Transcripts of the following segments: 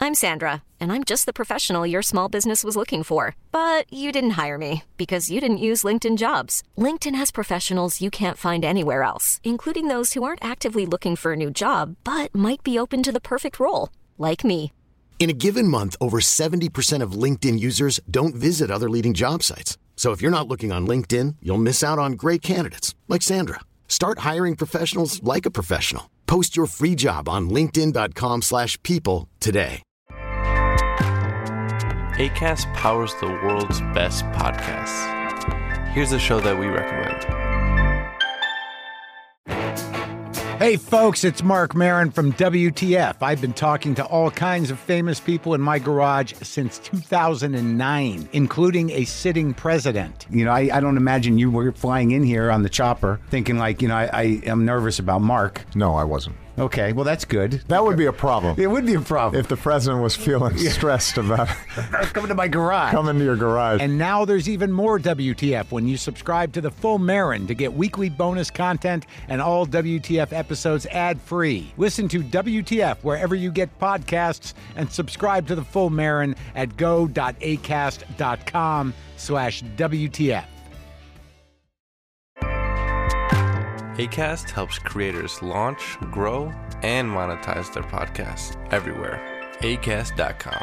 I'm Sandra, and I'm just the professional your small business was looking for. But you didn't hire me because you didn't use LinkedIn Jobs. LinkedIn has professionals you can't find anywhere else, including those who aren't actively looking for a new job, but might be open to the perfect role, like me. In a given month, over 70% of LinkedIn users don't visit other leading job sites. So if you're not looking on LinkedIn, you'll miss out on great candidates like Sandra. Start hiring professionals like a professional. Post your free job on linkedin.com/people today. Acast powers the world's best podcasts. Here's a show that we recommend. Hey folks, it's Mark Maron from WTF. I've been talking to all kinds of famous people in my garage since 2009, including a sitting president. You know, I don't imagine you were flying in here on the chopper thinking like, I am nervous about Mark. No, I wasn't. Okay, well, that's good. That would be a problem. It would be a problem. If the president was feeling stressed about coming to my garage. Coming to your garage. And now there's even more WTF when you subscribe to the Full Marin to get weekly bonus content and all WTF episodes ad-free. Listen to WTF wherever you get podcasts and subscribe to the Full Marin at go.acast.com/WTF. Acast helps creators launch, grow, and monetize their podcasts everywhere. Acast.com.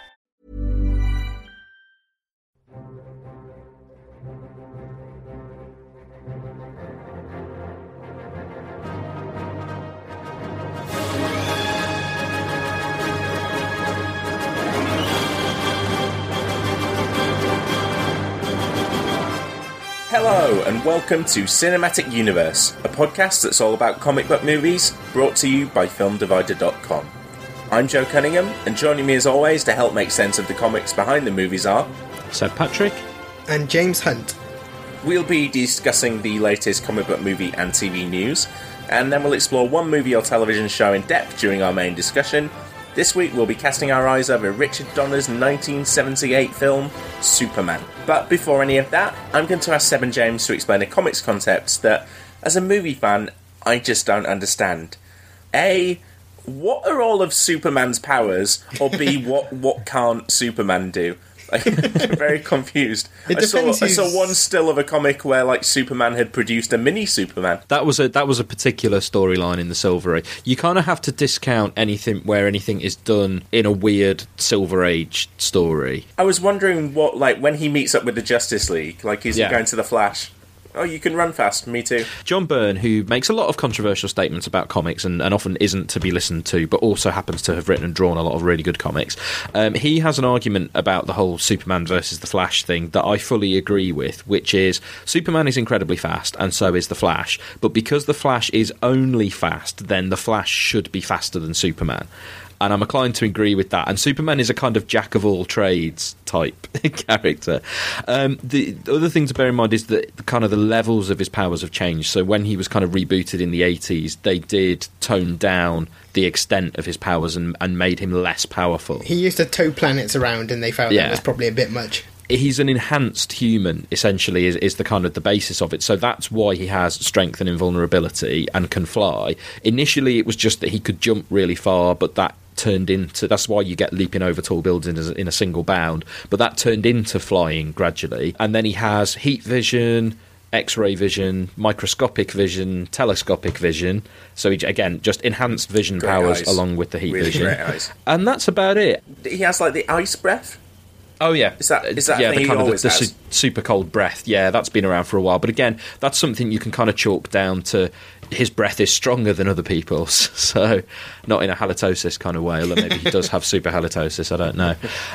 Hello and welcome to Cinematic Universe, a podcast that's all about comic book movies, brought to you by FilmDivider.com. I'm Joe Cunningham, and joining me as always to help make sense of the comics behind the movies are Seb Patrick and James Hunt. We'll be discussing the latest comic book movie and TV news, and then we'll explore one movie or television show in depth during our main discussion. This week we'll be casting our eyes over Richard Donner's 1978 film, Superman. But before any of that, I'm going to ask Seb and James to explain a comics concept that, as a movie fan, I just don't understand. A, what are all of Superman's powers? Or B, what can't Superman do? I'm very confused. I saw one still of a comic where like Superman had produced a mini Superman. That was a particular storyline in the Silver Age. You kind of have to discount anything where anything is done in a weird Silver Age story. I was wondering what, like, when he meets up with the Justice League, like he's going to the Flash. Oh, you can run fast. Me too. John Byrne, who makes a lot of controversial statements about comics and often isn't to be listened to, but also happens to have written and drawn a lot of really good comics, he has an argument about the whole Superman versus the Flash thing that I fully agree with, which is Superman is incredibly fast, and so is the Flash, but because the Flash is only fast, then the Flash should be faster than Superman. And I'm inclined to agree with that. And Superman is a kind of jack-of-all-trades type character. The other thing to bear in mind is that kind of the levels of his powers have changed. So when he was kind of rebooted in the 80s, they did tone down the extent of his powers and made him less powerful. He used to tow planets around, and they felt that was probably a bit much. He's an enhanced human, essentially, is the kind of the basis of it. So that's why he has strength and invulnerability and can fly. Initially, it was just that he could jump really far, but that turned into... That's why you get leaping over tall buildings in a single bound. But that turned into flying gradually. And then he has heat vision, X-ray vision, microscopic vision, telescopic vision. So, again, just enhanced vision great powers eyes. along with the heat really vision. Great eyes. And that's about it. He has, like, the ice breath? Oh yeah, is that yeah, the kind of the super cold breath? Yeah, that's been around for a while. But again, that's something you can kind of chalk down to his breath is stronger than other people's. So not in a halitosis kind of way, although maybe he does have super halitosis, I don't know.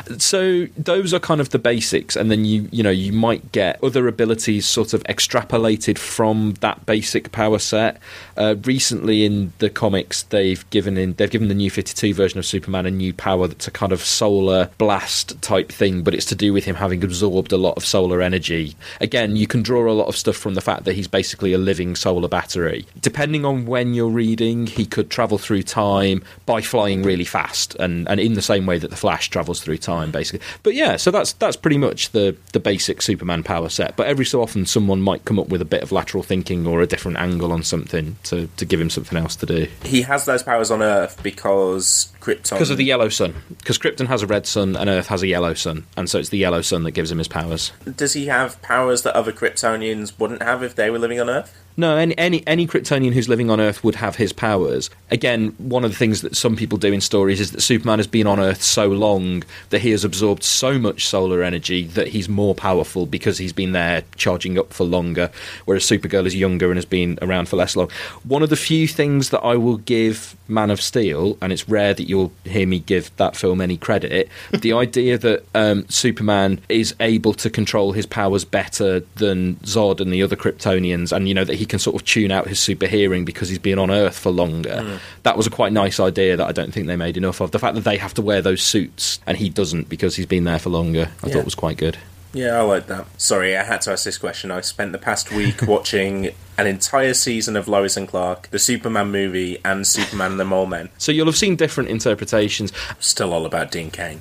So those are kind of the basics, and then you might get other abilities sort of extrapolated from that basic power set. Recently in the comics, they've given the New 52 version of Superman a new power that's a kind of solar blast type thing, but it's to do with him having absorbed a lot of solar energy. Again, you can draw a lot of stuff from the fact that he's basically a living solar battery. depending on when you're reading, he could travel through time by flying really fast, and in the same way that the Flash travels through time, basically. But yeah, so that's pretty much the basic Superman power set. But every so often, someone might come up with a bit of lateral thinking or a different angle on something to give him something else to do. He has those powers on Earth because Krypton... Because of the yellow sun. Because Krypton has a red sun and Earth has a yellow sun, and so it's the yellow sun that gives him his powers. Does he have powers that other Kryptonians wouldn't have if they were living on Earth? No, any Kryptonian who's living on Earth would have his powers. Again, one of the things that some people do in stories is that Superman has been on Earth so long that he has absorbed so much solar energy that he's more powerful because he's been there charging up for longer, whereas Supergirl is younger and has been around for less long. One of the few things that I will give Man of Steel, and it's rare that you'll hear me give that film any credit, the idea that Superman is able to control his powers better than Zod and the other Kryptonians, and that he can sort of tune out his super hearing because he's been on Earth for longer. That was a quite nice idea that I don't think they made enough of. The fact that they have to wear those suits and he doesn't because he's been there for longer, I thought was quite good. Yeah, I like that. Sorry, I had to ask this question. I spent the past week watching an entire season of Lois and Clark, the Superman movie, and Superman and the Mole Men. So you'll have seen different interpretations. Still all about Dean Cain.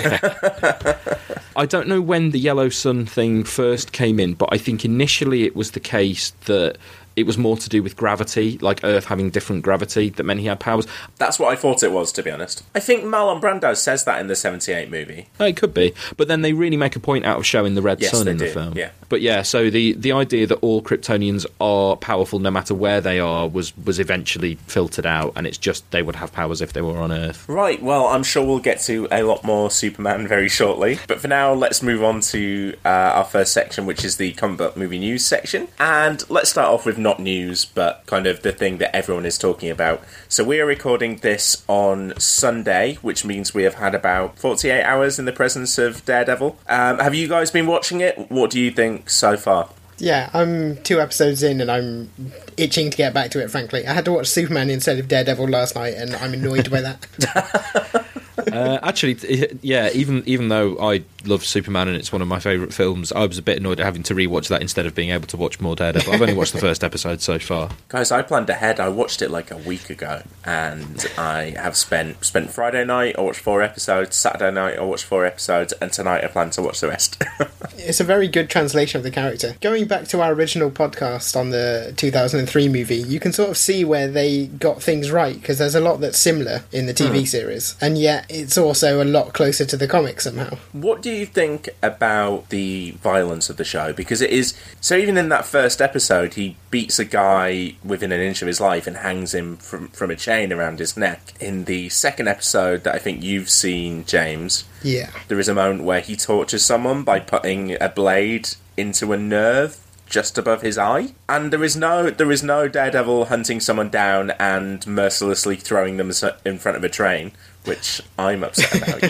I don't know when the Yellow Sun thing first came in, but I think initially it was the case that it was more to do with gravity, like Earth having different gravity, that meant he had powers. That's what I thought it was, to be honest. I think Marlon Brando says that in the 78 movie. Oh, it could be. But then they really make a point out of showing the red sun in the film. Yeah. But yeah, so the idea that all Kryptonians are powerful no matter where they are was eventually filtered out, and it's just they would have powers if they were on Earth. Right, well, I'm sure we'll get to a lot more Superman very shortly. But for now, let's move on to our first section, which is the comic book movie news section. And let's start off with not news, but kind of the thing that everyone is talking about. So we are recording this on Sunday, which means we have had about 48 hours in the presence of Daredevil. Have you guys been watching it? What do you think so far? Yeah, I'm 2 episodes in and I'm itching to get back to it, frankly. I had to watch Superman instead of Daredevil last night and I'm annoyed by that. Actually, yeah, even though I love Superman and it's one of my favourite films, I was a bit annoyed at having to rewatch that instead of being able to watch more Daredevil. I've only watched the first episode so far. Guys, I planned ahead. I watched it like a week ago, and I have spent Friday night, I watched 4 episodes, Saturday night, I watched 4 episodes, and tonight I plan to watch the rest. It's a very good translation of the character. Going back to our original podcast on the 2003 movie, you can sort of see where they got things right, because there's a lot that's similar in the TV series, and yet it's also a lot closer to the comic somehow. What do you think about the violence of the show? Because it is... So even in that first episode, he beats a guy within an inch of his life and hangs him from a chain around his neck. In the second episode that I think you've seen, James... Yeah. There is a moment where he tortures someone by putting a blade into a nerve just above his eye, and there is no Daredevil hunting someone down and mercilessly throwing them in front of a train, which I'm upset about.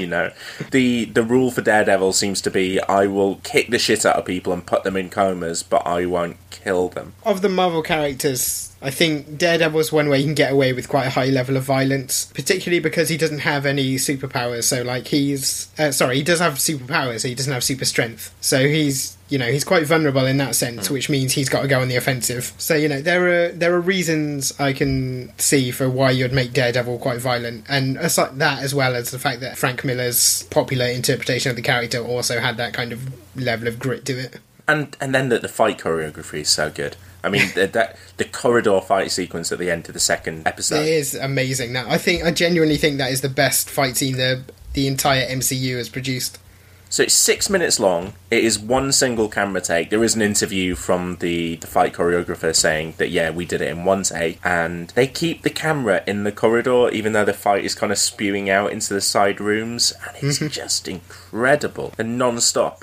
The rule for Daredevil seems to be, I will kick the shit out of people and put them in comas, but I won't kill them. Of the Marvel characters, I think Daredevil's one where you can get away with quite a high level of violence, particularly because he doesn't have any superpowers. So, like, he does have superpowers, so he doesn't have super strength. So he's quite vulnerable in that sense, which means he's got to go on the offensive. So, there are reasons I can see for why you'd make Daredevil quite violent. And aside that, as well as the fact that Frank Miller's popular interpretation of the character also had that kind of level of grit to it. And then the fight choreography is so good. I mean, the corridor fight sequence at the end of the second episode. It is amazing. Now, I genuinely think that is the best fight scene the entire MCU has produced. So it's 6 minutes long. It is one single camera take. There is an interview from the fight choreographer saying that, yeah, we did it in one take. And they keep the camera in the corridor, even though the fight is kind of spewing out into the side rooms. And it's just incredible and non-stop.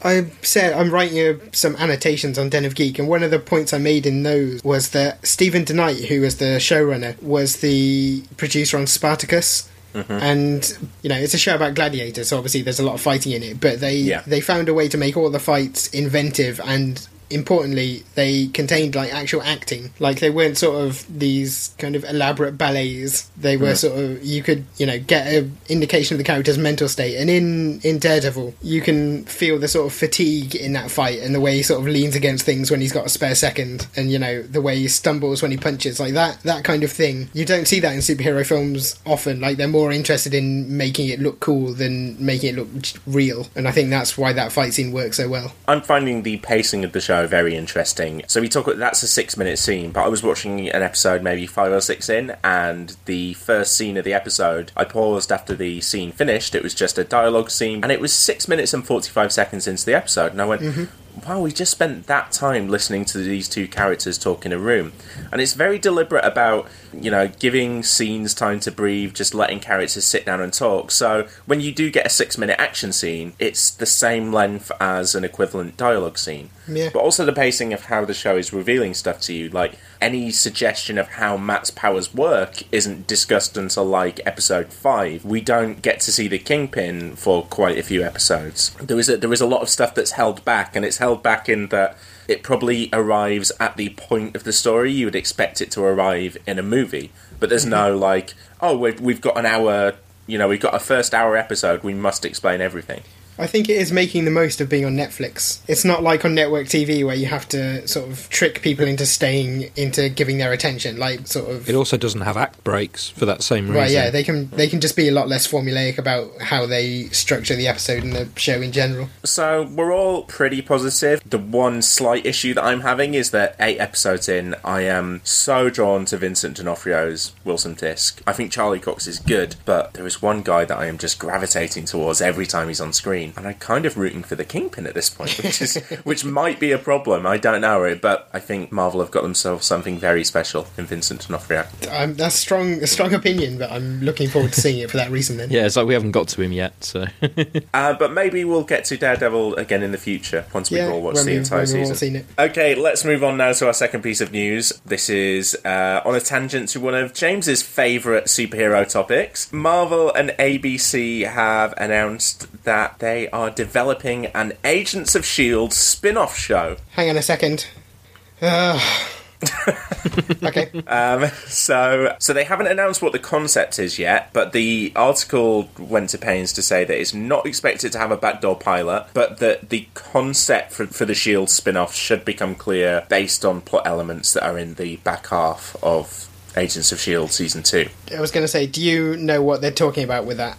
I'm writing some annotations on Den of Geek, and one of the points I made in those was that Stephen DeKnight, who was the showrunner, was the producer on Spartacus. And, it's a show about gladiators, so obviously there's a lot of fighting in it, but they found a way to make all the fights inventive and importantly, they contained like actual acting. Like they weren't sort of these kind of elaborate ballets. They were sort of, you could, you know, get an indication of the character's mental state. And in Daredevil, you can feel the sort of fatigue in that fight and the way he sort of leans against things when he's got a spare second, and, you know, the way he stumbles when he punches, like that kind of thing. You don't see that in superhero films often. Like, they're more interested in making it look cool than making it look real. And I think that's why that fight scene works so well. I'm finding the pacing of the show very interesting. So that's a 6-minute scene, but I was watching an episode maybe 5 or 6 in, and the first scene of the episode, I paused after the scene finished. It was just a dialogue scene, and it was 6 minutes and 45 seconds into the episode, and I went, wow, we just spent that time listening to these two characters talk in a room. And it's very deliberate about, you know, giving scenes time to breathe, just letting characters sit down and talk. So when you do get a 6-minute action scene, it's the same length as an equivalent dialogue scene. Yeah. But also the pacing of how the show is revealing stuff to you. Like, any suggestion of how Matt's powers work isn't discussed until, like, episode 5. We don't get to see the Kingpin for quite a few episodes. There is a lot of stuff that's held back, and it's held back in that it probably arrives at the point of the story you would expect it to arrive in a movie. But there's no, like, oh, we've got an hour, you know, we've got a first hour episode, we must explain everything. I think it is making the most of being on Netflix. It's not like on network TV where you have to sort of trick people into giving their attention. Like, sort of. It also doesn't have act breaks for that same reason. Right, yeah, they can just be a lot less formulaic about how they structure the episode and the show in general. So we're all pretty positive. The one slight issue that I'm having is that 8 episodes in, I am so drawn to Vincent D'Onofrio's Wilson Fisk. I think Charlie Cox is good, but there is one guy that I am just gravitating towards every time he's on screen. And I'm kind of rooting for the Kingpin at this point, which might be a problem. I don't know, but I think Marvel have got themselves something very special in Vincent D'Onofrio. That's a strong opinion, but I'm looking forward to seeing it for that reason then. Yeah, it's like we haven't got to him yet, so... but maybe we'll get to Daredevil again in the future, once we've all watched the entire season. We've all seen it. Okay, let's move on now to our second piece of news. This is on a tangent to one of James's favourite superhero topics. Marvel and ABC have announced that they are developing an Agents of S.H.I.E.L.D. spin-off show. Hang on a second. Okay. So they haven't announced what the concept is yet, but the article went to pains to say that it's not expected to have a backdoor pilot, but that the concept for the S.H.I.E.L.D. spin-off should become clear based on plot elements that are in the back half of Agents of S.H.I.E.L.D. Season 2. I was going to say, do you know what they're talking about with that?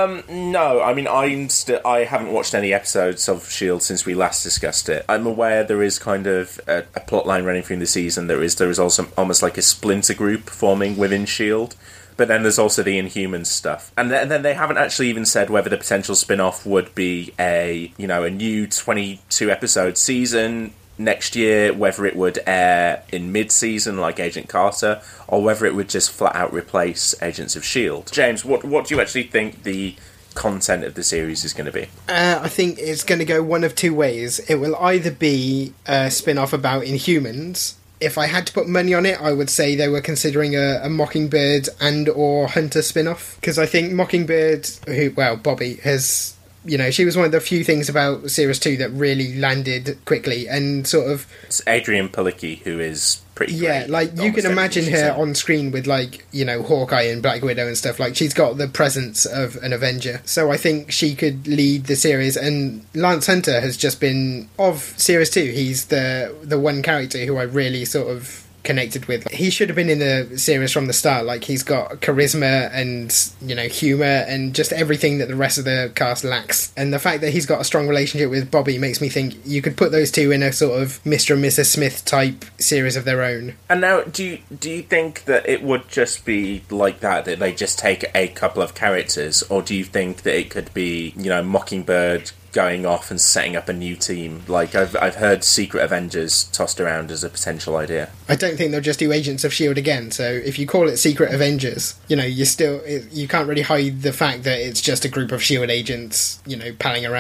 No. I mean, I haven't watched any episodes of S.H.I.E.L.D. since we last discussed it. I'm aware there is kind of a plot line running through the season. There is also almost like a splinter group forming within S.H.I.E.L.D., but then there's also the Inhumans stuff. And then they haven't actually even said whether the potential spin-off would be a new 22-episode season next year, whether it would air in mid-season like Agent Carter, or whether it would just flat-out replace Agents of S.H.I.E.L.D. James, what do you actually think the content of the series is going to be? I think it's going to go one of two ways. It will either be a spin-off about Inhumans. If I had to put money on it, I would say they were considering a Mockingbird and or Hunter spin-off. Because I think Mockingbird, Bobby, has... she was one of the few things about Series 2 that really landed quickly and sort of... It's Adrian Palicki, who is pretty great. Yeah, like, you can imagine her on screen with, like, Hawkeye and Black Widow and stuff. Like, she's got the presence of an Avenger. So I think she could lead the series. And Lance Hunter has just been... Of Series 2, he's the one character who I really sort of connected with. He should have been in the series from the start. Like, he's got charisma and humor and just everything that the rest of the cast lacks, and the fact that he's got a strong relationship with Bobby makes me think you could put those two in a sort of Mr. and Mrs. Smith type series of their own. And now, do you think that it would just be like that they just take a couple of characters, or do you think that it could be Mockingbird going off and setting up a new team? Like, I've heard Secret Avengers tossed around as a potential idea. I don't think they'll just do Agents of S.H.I.E.L.D. again, so if you call it Secret Avengers, you can't really hide the fact that it's just a group of S.H.I.E.L.D. agents, palling around.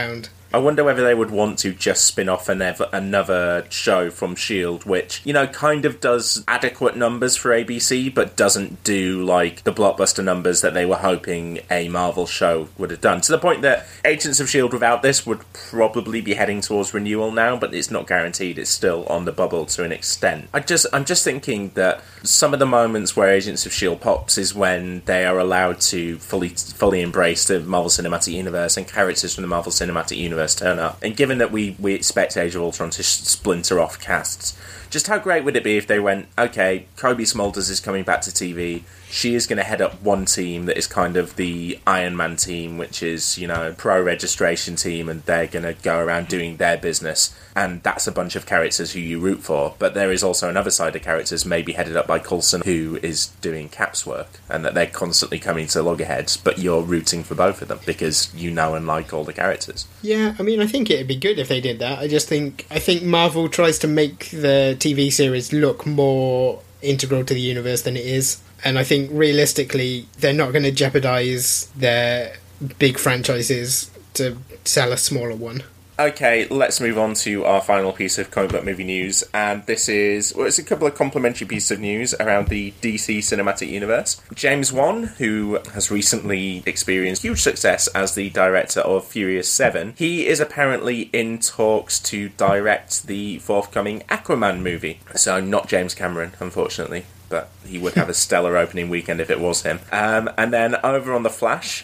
I wonder whether they would want to just spin off another show from S.H.I.E.L.D., which, kind of does adequate numbers for ABC, but doesn't do, like, the blockbuster numbers that they were hoping a Marvel show would have done. To the point that Agents of S.H.I.E.L.D. without this would probably be heading towards renewal now, but it's not guaranteed. It's still on the bubble to an extent. I'm just thinking that some of the moments where Agents of S.H.I.E.L.D. pops is when they are allowed to fully embrace the Marvel Cinematic Universe and characters from the Marvel Cinematic Universe turn up. And given that we expect Age of Ultron to splinter off casts, just how great would it be if they went, okay, Kobe Smulders is coming back to TV. She is going to head up one team that is kind of the Iron Man team, which is, pro-registration team, and they're going to go around doing their business. And that's a bunch of characters who you root for. But there is also another side of characters, maybe headed up by Coulson, who is doing Cap's work, and that they're constantly coming to loggerheads, but you're rooting for both of them because you know and like all the characters. Yeah, I mean, I think it'd be good if they did that. I think Marvel tries to make the TV series look more integral to the universe than it is. And I think realistically, they're not going to jeopardise their big franchises to sell a smaller one. Okay, let's move on to our final piece of comic book movie news, and this is, it's a couple of complimentary pieces of news around the DC Cinematic Universe. James Wan, who has recently experienced huge success as the director of Furious 7, he is apparently in talks to direct the forthcoming Aquaman movie. So not James Cameron, unfortunately, but he would have a stellar opening weekend if it was him. And then over on The Flash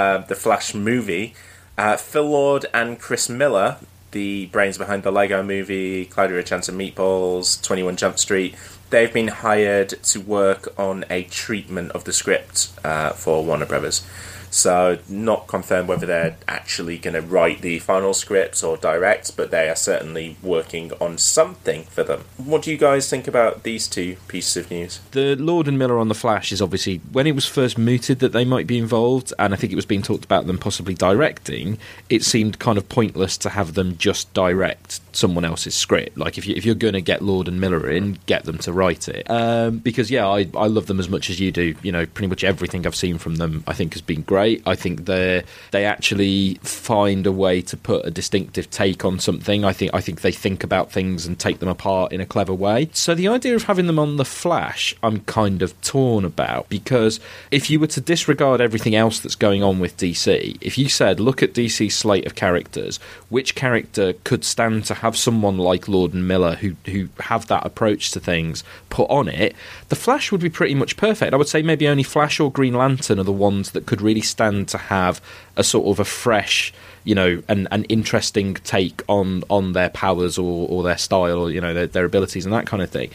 movie, Phil Lord and Chris Miller, the brains behind the Lego Movie, Cloudy with a Chance of Meatballs, 21 Jump Street, they've been hired to work on a treatment of the script for Warner Brothers. So, not confirmed whether they're actually going to write the final scripts or direct, but they are certainly working on something for them. What do you guys think about these two pieces of news? The Lord and Miller on The Flash is obviously, when it was first mooted that they might be involved, and I think it was being talked about them possibly directing, it seemed kind of pointless to have them just direct someone else's script. Like, if you're going to get Lord and Miller in, get them to write it. Because, yeah, I love them as much as you do. Pretty much everything I've seen from them I think has been great. I think they actually find a way to put a distinctive take on something. I think they think about things and take them apart in a clever way. So the idea of having them on The Flash, I'm kind of torn about, because if you were to disregard everything else that's going on with DC, if you said, look at DC's slate of characters, which character could stand to have someone like Lord and Miller who have that approach to things put on it, The Flash would be pretty much perfect. I would say maybe only Flash or Green Lantern are the ones that could really stand to have a sort of a fresh, an interesting take on their powers or their style, or, their abilities and that kind of thing.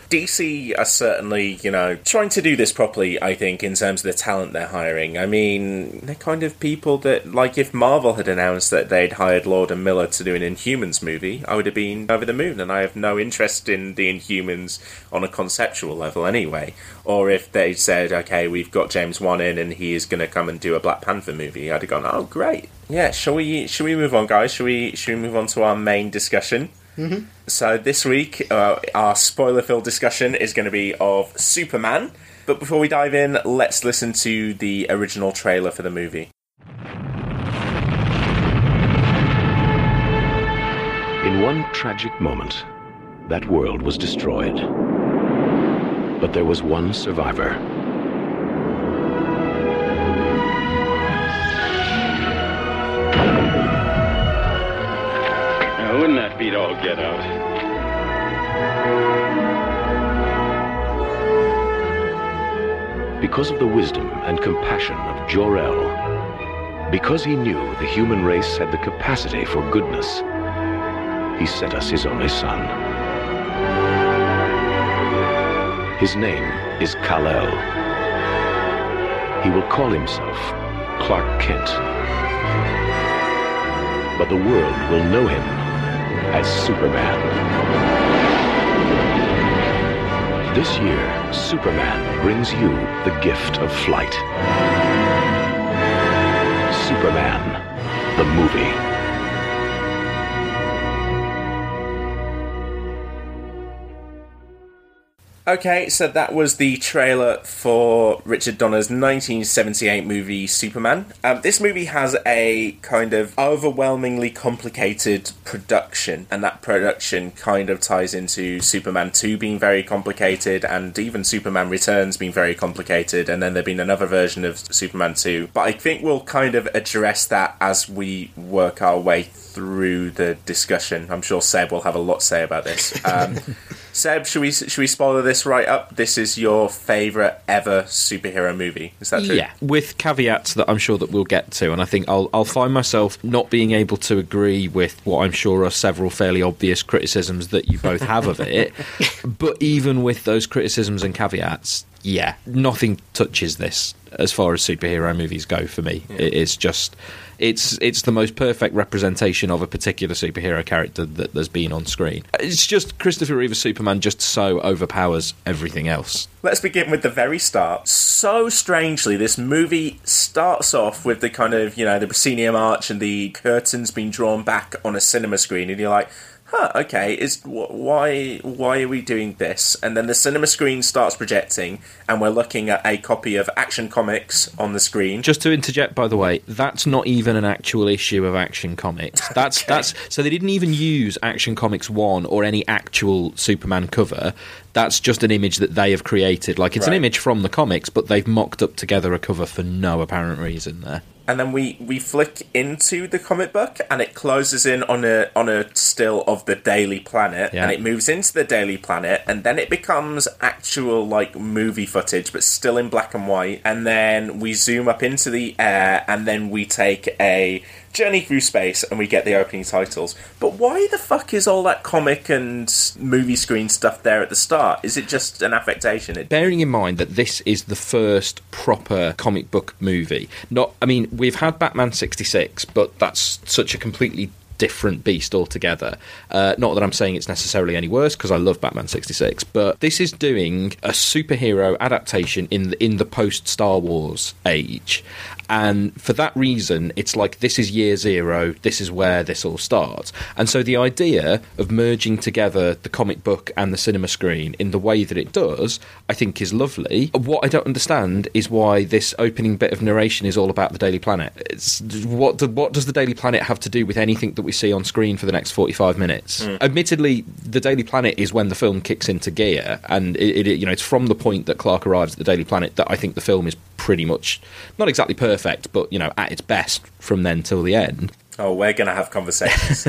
DC are certainly, trying to do this properly, I think, in terms of the talent they're hiring. I mean, they're kind of people that, like, if Marvel had announced that they'd hired Lord and Miller to do an Inhumans movie, I would have been over the moon, and I have no interest in the Inhumans on a conceptual level anyway. Or if they said, okay, we've got James Wan in and he is going to come and do a Black Panther movie, I'd have gone, oh, great. Yeah, shall we move on, guys? Shall we move on to our main discussion? Mm-hmm. So this week, our spoiler-filled discussion is going to be of Superman. But before we dive in, let's listen to the original trailer for the movie. In one tragic moment, that world was destroyed. But there was one survivor. Now, wouldn't that beat all get out? Because of the wisdom and compassion of Jor-El, because he knew the human race had the capacity for goodness, he sent us his only son. His name is Kal-El. He will call himself Clark Kent. But the world will know him as Superman. This year, Superman brings you the gift of flight. Superman, the movie. Okay, so that was the trailer for Richard Donner's 1978 movie Superman. This movie has a kind of overwhelmingly complicated production, and that production kind of ties into Superman 2 being very complicated, and even Superman Returns being very complicated, and then there'd been another version of Superman 2. But I think we'll kind of address that as we work our way through the discussion. I'm sure Seb will have a lot to say about this. Seb, should we spoiler this right up? This is your favourite ever superhero movie. Is that true? Yeah, with caveats that I'm sure that we'll get to, and I think I'll find myself not being able to agree with what I'm sure are several fairly obvious criticisms that you both have of it. But even with those criticisms and caveats, yeah, nothing touches this as far as superhero movies go for me. Yeah. It's just... It's the most perfect representation of a particular superhero character that there's been on screen. It's just Christopher Reeve's Superman just so overpowers everything else. Let's begin with the very start. So strangely, this movie starts off with the kind of, the proscenium arch and the curtains being drawn back on a cinema screen, and you're like, okay, why are we doing this? And then the cinema screen starts projecting, and we're looking at a copy of Action Comics on the screen. Just to interject, by the way, that's not even an actual issue of Action Comics. That's so they didn't even use Action Comics 1 or any actual Superman cover. That's just an image that they have created. Like, it's an image from the comics, but they've mocked up together a cover for no apparent reason there. And then we flick into the comic book, and it closes in on a still of the Daily Planet, and it moves into the Daily Planet, and then it becomes actual movie footage, but still in black and white. And then we zoom up into the air, and then we take a journey through space, and we get the opening titles. But why the fuck is all that comic and movie screen stuff there at the start? Is it just an affectation? Bearing in mind that this is the first proper comic book movie. We've had Batman 66, but that's such a completely different beast altogether. Not that I'm saying it's necessarily any worse, because I love Batman 66, but this is doing a superhero adaptation in the post-Star Wars age. And for that reason, it's like, this is year zero, this is where this all starts. And so the idea of merging together the comic book and the cinema screen in the way that it does, I think is lovely. What I don't understand is why this opening bit of narration is all about the Daily Planet. What does the Daily Planet have to do with anything that we see on screen for the next 45 minutes? Admittedly, the Daily Planet is when the film kicks into gear, and it's from the point that Clark arrives at the Daily Planet that I think the film is pretty much, not exactly perfect, but, at its best from then till the end. Oh, we're going to have conversations.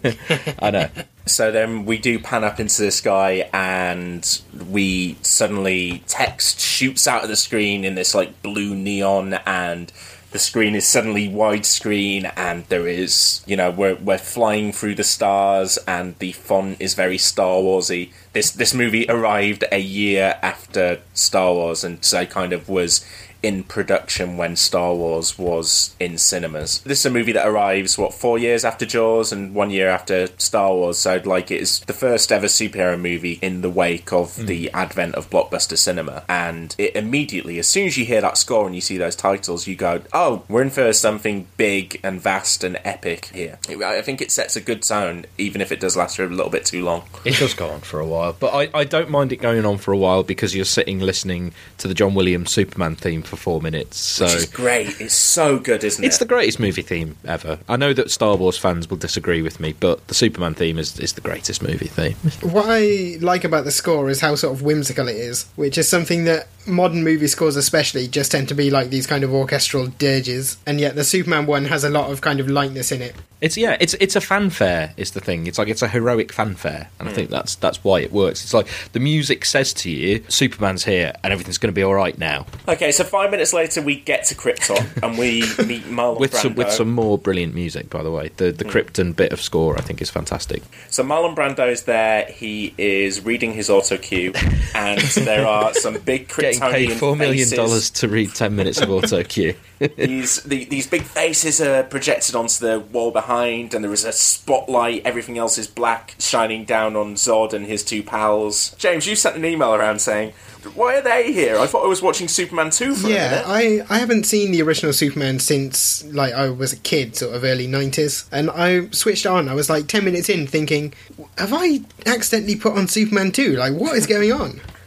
I know. So then we do pan up into the sky, and we suddenly, text shoots out of the screen in this, blue neon, and the screen is suddenly widescreen, and there is, we're flying through the stars, and the font is very Star Warsy. This movie arrived a year after Star Wars, and so kind of was in production when Star Wars was in cinemas. This is a movie that arrives, 4 years after Jaws and 1 year after Star Wars, so it is the first ever superhero movie in the wake of the advent of blockbuster cinema. And it immediately, as soon as you hear that score and you see those titles, you go, oh, we're in for something big and vast and epic here. I think it sets a good tone, even if it does last for a little bit too long. It does go on for a while, but I don't mind it going on for a while, because you're sitting listening to the John Williams Superman theme for 4 minutes. So which is great. It's so good, isn't it? It's the greatest movie theme ever. I know that Star Wars fans will disagree with me, but the Superman theme is the greatest movie theme. What I like about the score is how sort of whimsical it is, which is something that modern movie scores especially just tend to be like these kind of orchestral dirges, and yet the Superman one has a lot of kind of lightness in it. It's a fanfare is the thing. It's a heroic fanfare, and I think that's why it works. It's like the music says to you, Superman's here and everything's going to be all right now. Okay, so 5 minutes later we get to Krypton and we meet Marlon Brando. With some more brilliant music, by the way. The Krypton bit of score I think is fantastic. So Marlon Brando's there. He is reading his auto cue, and there are some big Kryptonian getting paid $4 million faces. to read 10 minutes of auto cue. These big faces are projected onto the wall behind, and there is a spotlight. Everything else is black, shining down on Zod and his two pals. James, you sent an email around saying, why are they here? I thought I was watching Superman 2 for a minute. Yeah, I haven't seen the original Superman since, I was a kid, sort of early 90s. And I switched on. I was 10 minutes in thinking, have I accidentally put on Superman 2? What is going on?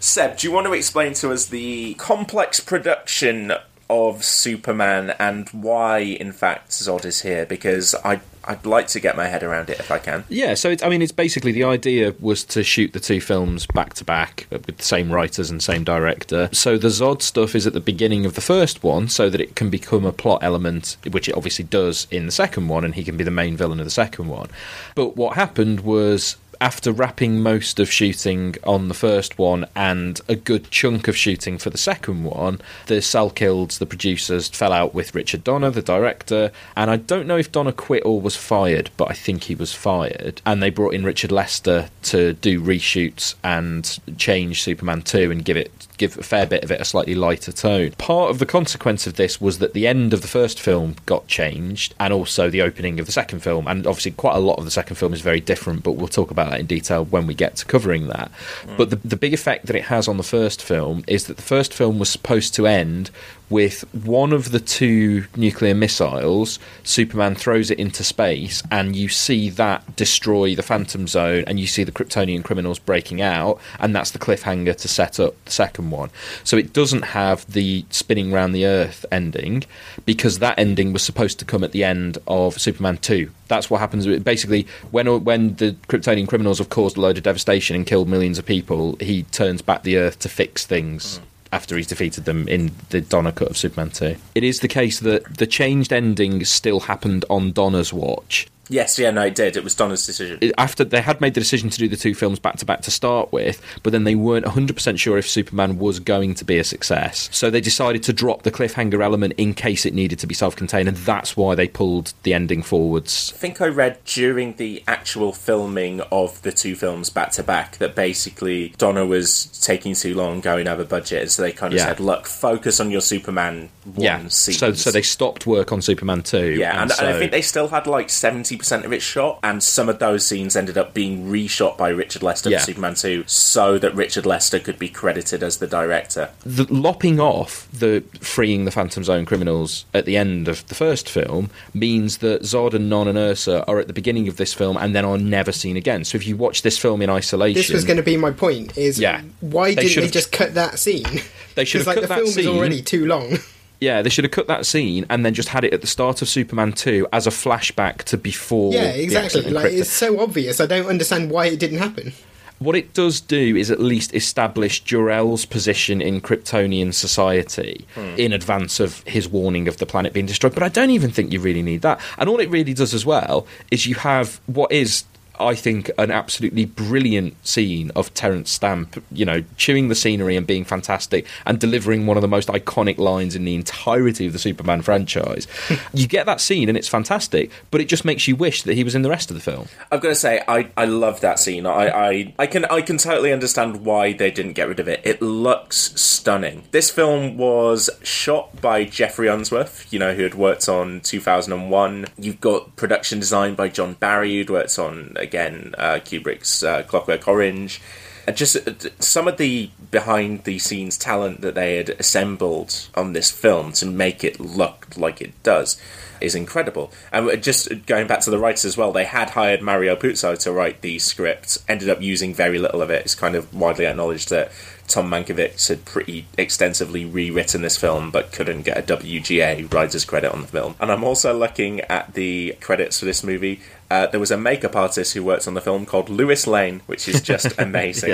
Seb, do you want to explain to us the complex production of Superman and why, in fact, Zod is here? Because I'd like to get my head around it if I can. Yeah, so it's basically the idea was to shoot the two films back to back with the same writers and same director. So the Zod stuff is at the beginning of the first one so that it can become a plot element, which it obviously does in the second one, and he can be the main villain of the second one. But what happened was, after wrapping most of shooting on the first one and a good chunk of shooting for the second one, the Salkilds, the producers, fell out with Richard Donner, the director, and I don't know if Donner quit or was fired, but I think he was fired. And they brought in Richard Lester to do reshoots and change Superman 2 and give a fair bit of it a slightly lighter tone. Part of the consequence of this was that the end of the first film got changed, and also the opening of the second film, and obviously quite a lot of the second film is very different, but we'll talk about that in detail when we get to covering that. But the big effect that it has on the first film is that the first film was supposed to end with one of the two nuclear missiles. Superman throws it into space, and you see that destroy the Phantom Zone, and you see the Kryptonian criminals breaking out, and that's the cliffhanger to set up the second one. So it doesn't have the spinning round the Earth ending, because that ending was supposed to come at the end of Superman 2. That's what happens. Basically, when the Kryptonian criminals have caused a load of devastation and killed millions of people, he turns back the Earth to fix things after he's defeated them in the Donner cut of Superman 2. It is the case that the changed ending still happened on Donner's watch. Yes, yeah, no, it did. It was Donner's decision. After they had made the decision to do the two films back-to-back to start with, but then they weren't 100% sure if Superman was going to be a success. So they decided to drop the cliffhanger element in case it needed to be self-contained, and that's why they pulled the ending forwards. I think I read during the actual filming of the two films back-to-back that basically Donner was taking too long, going over budget, so they kind of said, look, focus on your Superman 1 scene. So they stopped work on Superman 2. Yeah, and I think they still had like 70% of it shot, and some of those scenes ended up being reshot by Richard Lester for Superman 2 so that Richard Lester could be credited as the director. The lopping off the freeing the Phantom Zone criminals at the end of the first film means that Zod and Non and Ursa are at the beginning of this film and then are never seen again. So if you watch this film in isolation... This was going to be my point, is why didn't they just cut that scene? They should have cut that scene. The film is already too long. Yeah, they should have cut that scene and then just had it at the start of Superman 2 as a flashback to before. Yeah, exactly. Like, it's so obvious. I don't understand why it didn't happen. What it does do is at least establish Jor-El's position in Kryptonian society in advance of his warning of the planet being destroyed. But I don't even think you really need that. And all it really does as well is you have what is, I think, an absolutely brilliant scene of Terence Stamp, chewing the scenery and being fantastic and delivering one of the most iconic lines in the entirety of the Superman franchise. You get that scene and it's fantastic, but it just makes you wish that he was in the rest of the film. I've got to say, I love that scene. I can totally understand why they didn't get rid of it. It looks stunning. This film was shot by Jeffrey Unsworth, who had worked on 2001. You've got production design by John Barry, who'd worked on, again, Kubrick's Clockwork Orange. Just some of the behind-the-scenes talent that they had assembled on this film to make it look like it does is incredible. And just going back to the writers as well, they had hired Mario Puzo to write the script, ended up using very little of it. It's kind of widely acknowledged that Tom Mankiewicz had pretty extensively rewritten this film but couldn't get a WGA writer's credit on the film. And I'm also looking at the credits for this movie. There was a makeup artist who worked on the film called Lewis Lane, which is just amazing.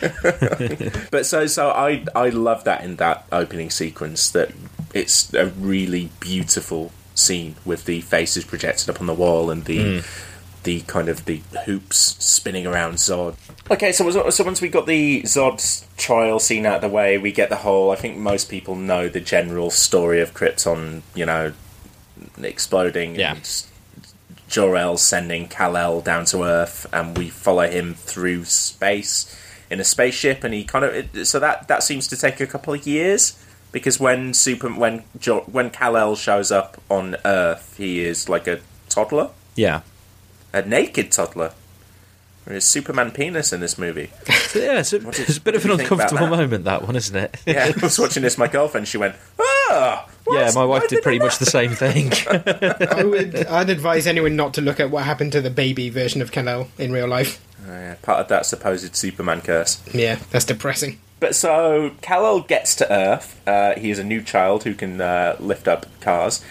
But so I love that in that opening sequence, that it's a really beautiful scene with the faces projected up on the wall and the kind of the hoops spinning around Zod. Okay, so once we got the Zod trial scene out of the way, we get the whole, I think most people know the general story of Krypton, exploding and Jor-El sending Kal-El down to Earth, and we follow him through space in a spaceship, and he kind of... So that seems to take a couple of years, because when Kal-El shows up on Earth, he is like a toddler. Yeah. A naked toddler. There's Superman penis in this movie. Yeah, it's a bit of an uncomfortable moment, that one, isn't it? Yeah, I was watching this, my girlfriend, she went, ah! Yeah, my wife did pretty much the same thing. I'd advise anyone not to look at what happened to the baby version of Kal-El in real life. Part of that supposed Superman curse. Yeah, that's depressing. But so Kal-El gets to Earth. He is a new child who can lift up cars.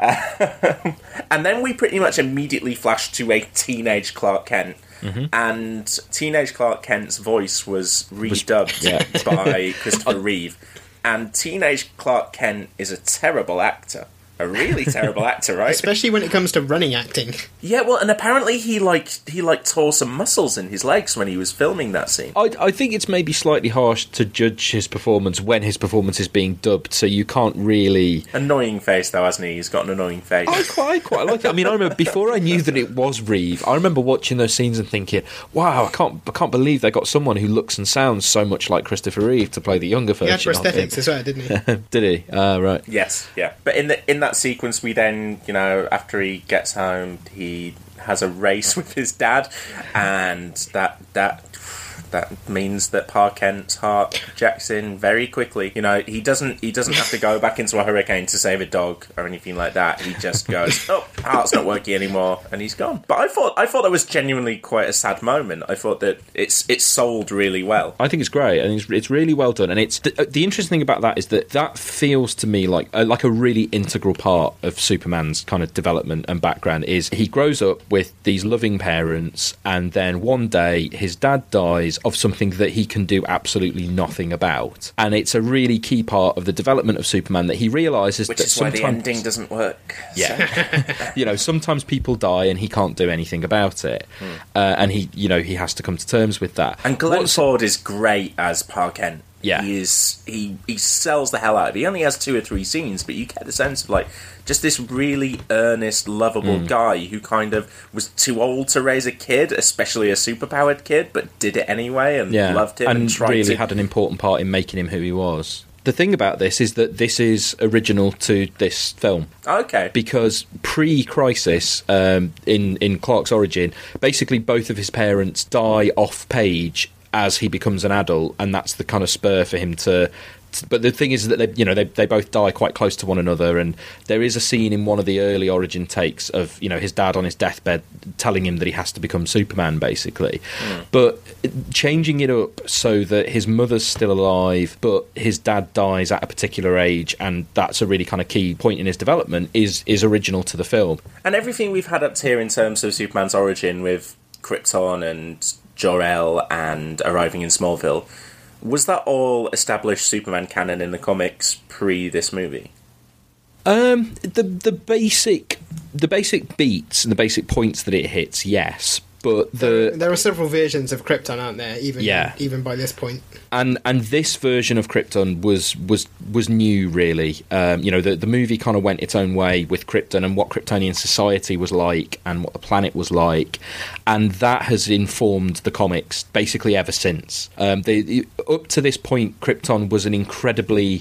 And then we pretty much immediately flash to a teenage Clark Kent. Mm-hmm. And teenage Clark Kent's voice was redubbed by Christopher Reeve. And teenage Clark Kent is a terrible actor. A really terrible actor, right? Especially when it comes to running acting. Yeah, well, and apparently he tore some muscles in his legs when he was filming that scene. I think it's maybe slightly harsh to judge his performance when his performance is being dubbed, so you can't really... Annoying face, though, hasn't he? He's got an annoying face. I quite like it. I mean, I remember, before I knew that it was Reeve, I remember watching those scenes and thinking, wow, I can't believe they got someone who looks and sounds so much like Christopher Reeve to play the younger version. He had prosthetics as well, didn't he? Did he? Right. Yes, yeah. But in that sequence, we then, after he gets home, he has a race with his dad, and that means that Pa Kent's heart jacks in very quickly. He doesn't have to go back into a hurricane to save a dog or anything like that. He just goes, oh, heart's not working anymore, and he's gone. But I thought that was genuinely quite a sad moment. I thought that it's sold really well. I think it's great, and it's really well done. And it's the interesting thing about that is that feels to me like a really integral part of Superman's kind of development and background. Is he grows up with these loving parents, and then one day his dad dies of something that he can do absolutely nothing about. And it's a really key part of the development of Superman that he realises that sometimes... Which is why the ending doesn't work. Yeah. Sometimes people die and he can't do anything about it. And he has to come to terms with that. And Glenn Ford is great as Pa Kent. Yeah. He sells the hell out of it. He only has 2 or 3 scenes, but you get the sense of just this really earnest, lovable guy who kind of was too old to raise a kid, especially a superpowered kid, but did it anyway and loved him and tried really had an important part in making him who he was. The thing about this is that this is original to this film. Okay. Because pre-Crisis, in Clark's origin, basically both of his parents die off-page as he becomes an adult, and that's the kind of spur for him to... But the thing is that they both die quite close to one another, and there is a scene in one of the early origin takes of his dad on his deathbed telling him that he has to become Superman, basically. But changing it up so that his mother's still alive, but his dad dies at a particular age, and that's a really kind of key point in his development, is original to the film. And everything we've had up to here in terms of Superman's origin with Krypton and Jor-El and arriving in Smallville, was that all established Superman canon in the comics pre this movie? The basic beats and the basic points that it hits, yes. But there are several versions of Krypton, aren't there? Even by this point. And this version of Krypton was new, really. The movie kind of went its own way with Krypton and what Kryptonian society was like and what the planet was like, and that has informed the comics basically ever since. Up to this point, Krypton was an incredibly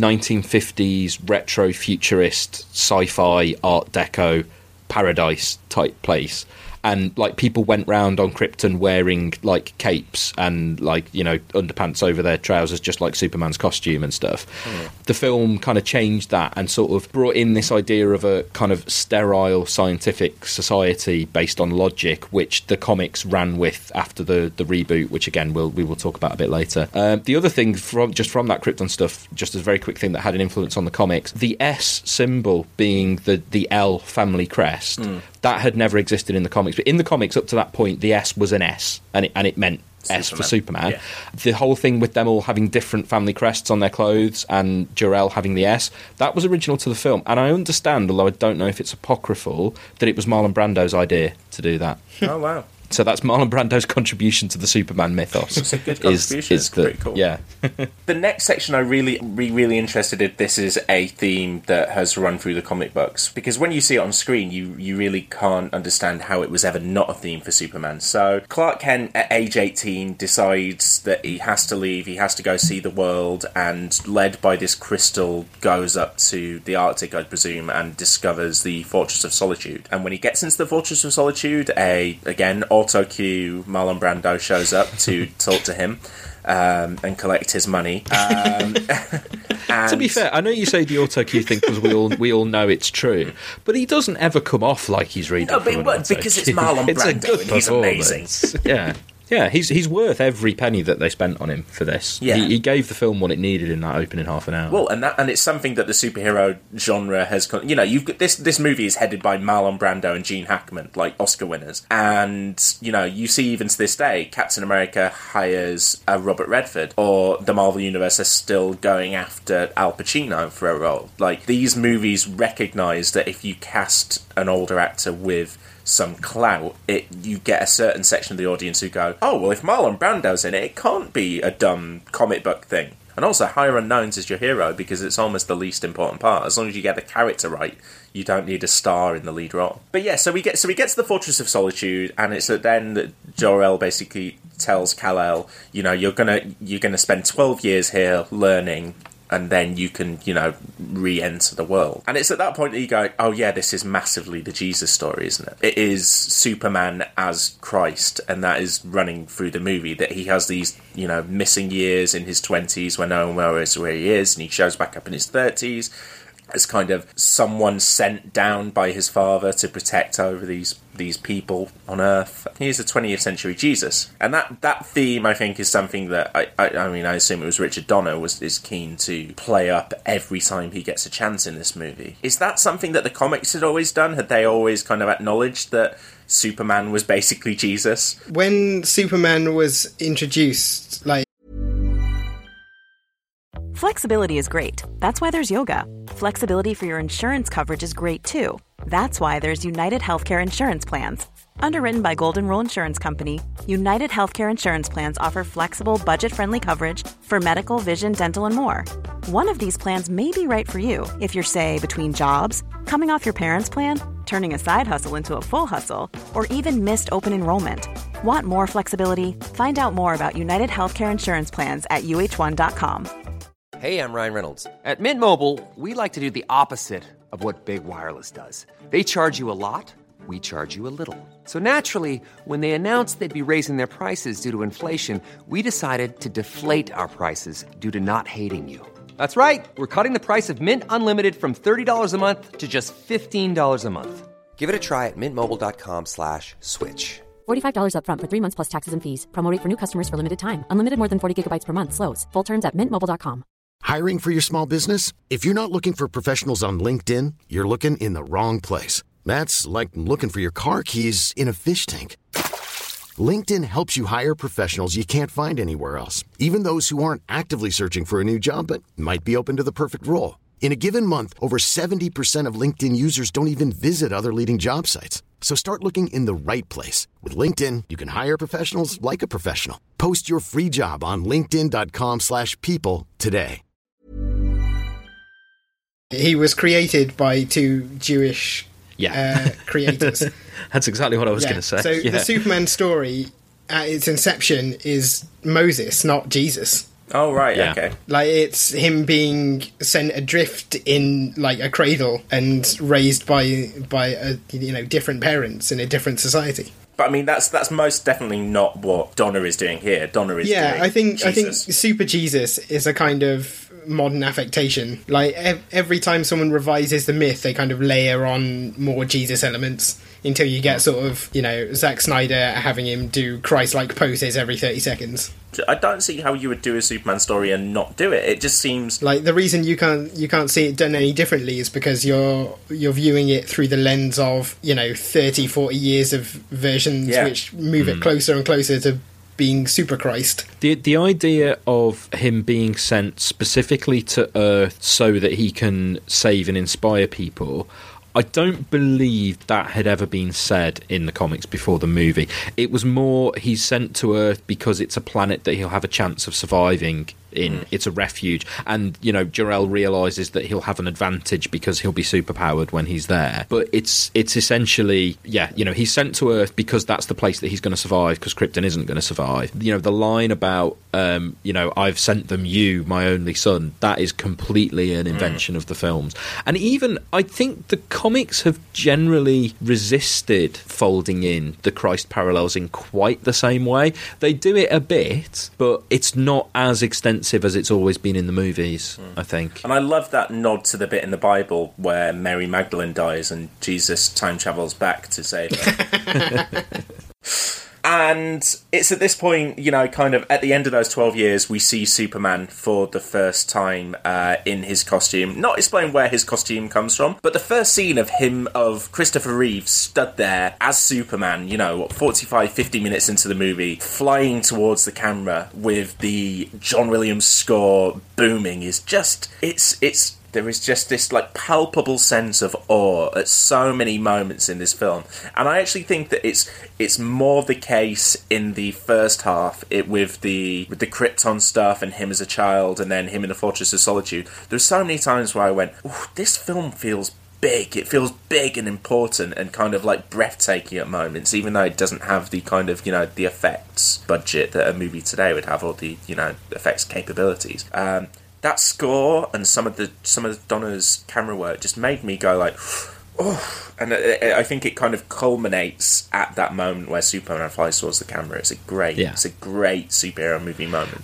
1950s retro futurist sci-fi Art Deco paradise type place. And people went round on Krypton wearing capes and underpants over their trousers, just like Superman's costume and stuff. The film kind of changed that and sort of brought in this idea of a kind of sterile scientific society based on logic, which the comics ran with after the reboot, which again we will talk about a bit later. The other thing from that Krypton stuff, just as a very quick thing that had an influence on the comics, the S symbol being the L family crest. That had never existed in the comics. But in the comics, up to that point, the S was an S, and it meant Superman. S for Superman. Yeah. The whole thing with them all having different family crests on their clothes and Jor-El having the S, that was original to the film. And I understand, although I don't know if it's apocryphal, that it was Marlon Brando's idea to do that. Oh, wow. So that's Marlon Brando's contribution to the Superman mythos. It's a good contribution. It's pretty cool. Yeah. The next section I really interested in. This is a theme that has run through the comic books, because when you see it on screen, you really can't understand how it was ever not a theme for Superman. So Clark Kent at age 18 decides that he has to leave, he has to go see the world, and led by this crystal goes up to the Arctic, I presume, and discovers the Fortress of Solitude. And when he gets into the Fortress of Solitude, again, auto cue Marlon Brando shows up to talk to him and collect his money. And to be fair, I know you say the auto cue thing because we all know it's true, but he doesn't ever come off like he's reading. No, because it's Marlon Brando it's a good and he's amazing. Yeah. Yeah, he's worth every penny that they spent on him for this. Yeah. He gave the film what it needed in that opening half an hour. Well, and it's something that the superhero genre has... you've got this movie is headed by Marlon Brando and Gene Hackman, like Oscar winners. And, you see even to this day, Captain America hires Robert Redford, or the Marvel Universe is still going after Al Pacino for a role. Like, these movies recognise that if you cast an older actor with some clout, you get a certain section of the audience who go, oh, well, if Marlon Brando's in it, it can't be a dumb comic book thing. And also, hire unknowns as your hero, because it's almost the least important part. As long as you get the character right, you don't need a star in the lead role. But yeah, so we get to the Fortress of Solitude, and it's then that Jor-El basically tells Kal-El, you're gonna spend 12 years here learning, and then you can, re-enter the world. And it's at that point that you go, oh yeah, this is massively the Jesus story, isn't it? It is Superman as Christ, and that is running through the movie, that he has these, missing years in his 20s when no one knows where he is, and he shows back up in his 30s as kind of someone sent down by his father to protect over these people on Earth. He's the 20th century Jesus. And that theme, I think, is something that, I assume it was Richard Donner is keen to play up every time he gets a chance in this movie. Is that something that the comics had always done? Had they always kind of acknowledged that Superman was basically Jesus? When Superman was introduced, Flexibility is great. That's why there's yoga. Flexibility for your insurance coverage is great too. That's why there's United Healthcare Insurance Plans. Underwritten by Golden Rule Insurance Company, United Healthcare Insurance Plans offer flexible, budget-friendly coverage for medical, vision, dental, and more. One of these plans may be right for you if you're, say, between jobs, coming off your parents' plan, turning a side hustle into a full hustle, or even missed open enrollment. Want more flexibility? Find out more about United Healthcare Insurance Plans at uh1.com. Hey, I'm Ryan Reynolds. At Mint Mobile, we like to do the opposite of what Big Wireless does. They charge you a lot, we charge you a little. So naturally, when they announced they'd be raising their prices due to inflation, we decided to deflate our prices due to not hating you. That's right. We're cutting the price of Mint Unlimited from $30 a month to just $15 a month. Give it a try at mintmobile.com/switch. $45 up front for 3 months plus taxes and fees. Promo rate for new customers for limited time. Unlimited more than 40 gigabytes per month. Slows full terms at mintmobile.com. Hiring for your small business? If you're not looking for professionals on LinkedIn, you're looking in the wrong place. That's like looking for your car keys in a fish tank. LinkedIn helps you hire professionals you can't find anywhere else, even those who aren't actively searching for a new job but might be open to the perfect role. In a given month, over 70% of LinkedIn users don't even visit other leading job sites. So start looking in the right place. With LinkedIn, you can hire professionals like a professional. Post your free job on linkedin.com/people today. He was created by two Jewish creators. That's exactly what I was going to say. So the Superman story, at its inception, is Moses, not Jesus. Oh, right, okay. Like, it's him being sent adrift in, like, a cradle and raised by different parents in a different society. But I mean, that's most definitely not what Donner is doing here. Donner is doing I think Jesus. Super Jesus is a kind of modern affectation. Like, every time someone revises the myth, they kind of layer on more Jesus elements until you get sort of, Zack Snyder having him do Christ-like poses every 30 seconds. I don't see how you would do a Superman story and not do it. It just seems like the reason you can't see it done any differently is because you're viewing it through the lens of 30, 40 years of versions which move it closer and closer to being Super Christ. The idea of him being sent specifically to Earth so that he can save and inspire people, I don't believe that had ever been said in the comics before the movie. It was more he's sent to Earth because it's a planet that he'll have a chance of surviving in. It's a refuge. And, Jor-El realises that he'll have an advantage because he'll be superpowered when he's there. But it's essentially, he's sent to Earth because that's the place that he's going to survive, because Krypton isn't going to survive. The line about, I've sent them you, my only son, that is completely an invention of the films. And even, I think the comics have generally resisted folding in the Christ parallels in quite the same way. They do it a bit, but it's not as extensive as it's always been in the movies, I think. And I love that nod to the bit in the Bible where Mary Magdalene dies and Jesus time travels back to save her. And it's at this point, you know, kind of at the end of those 12 years, we see Superman for the first time in his costume. Not explain where his costume comes from, but the first scene of Christopher Reeve stood there as Superman, you know, 45, 50 minutes into the movie, flying towards the camera with the John Williams score booming is just, there is just this, like, palpable sense of awe at so many moments in this film. And I actually think that it's more the case in the first half, with the Krypton stuff and him as a child and then him in the Fortress of Solitude. There's so many times where I went, ooh, this film feels big. It feels big and important and kind of, like, breathtaking at moments, even though it doesn't have the kind of, you know, the effects budget that a movie today would have, or the, you know, effects capabilities. That score and some of Donner's camera work just made me go like, oh, and I think it kind of culminates at that moment where Superman flies towards the camera. It's a great superhero movie moment.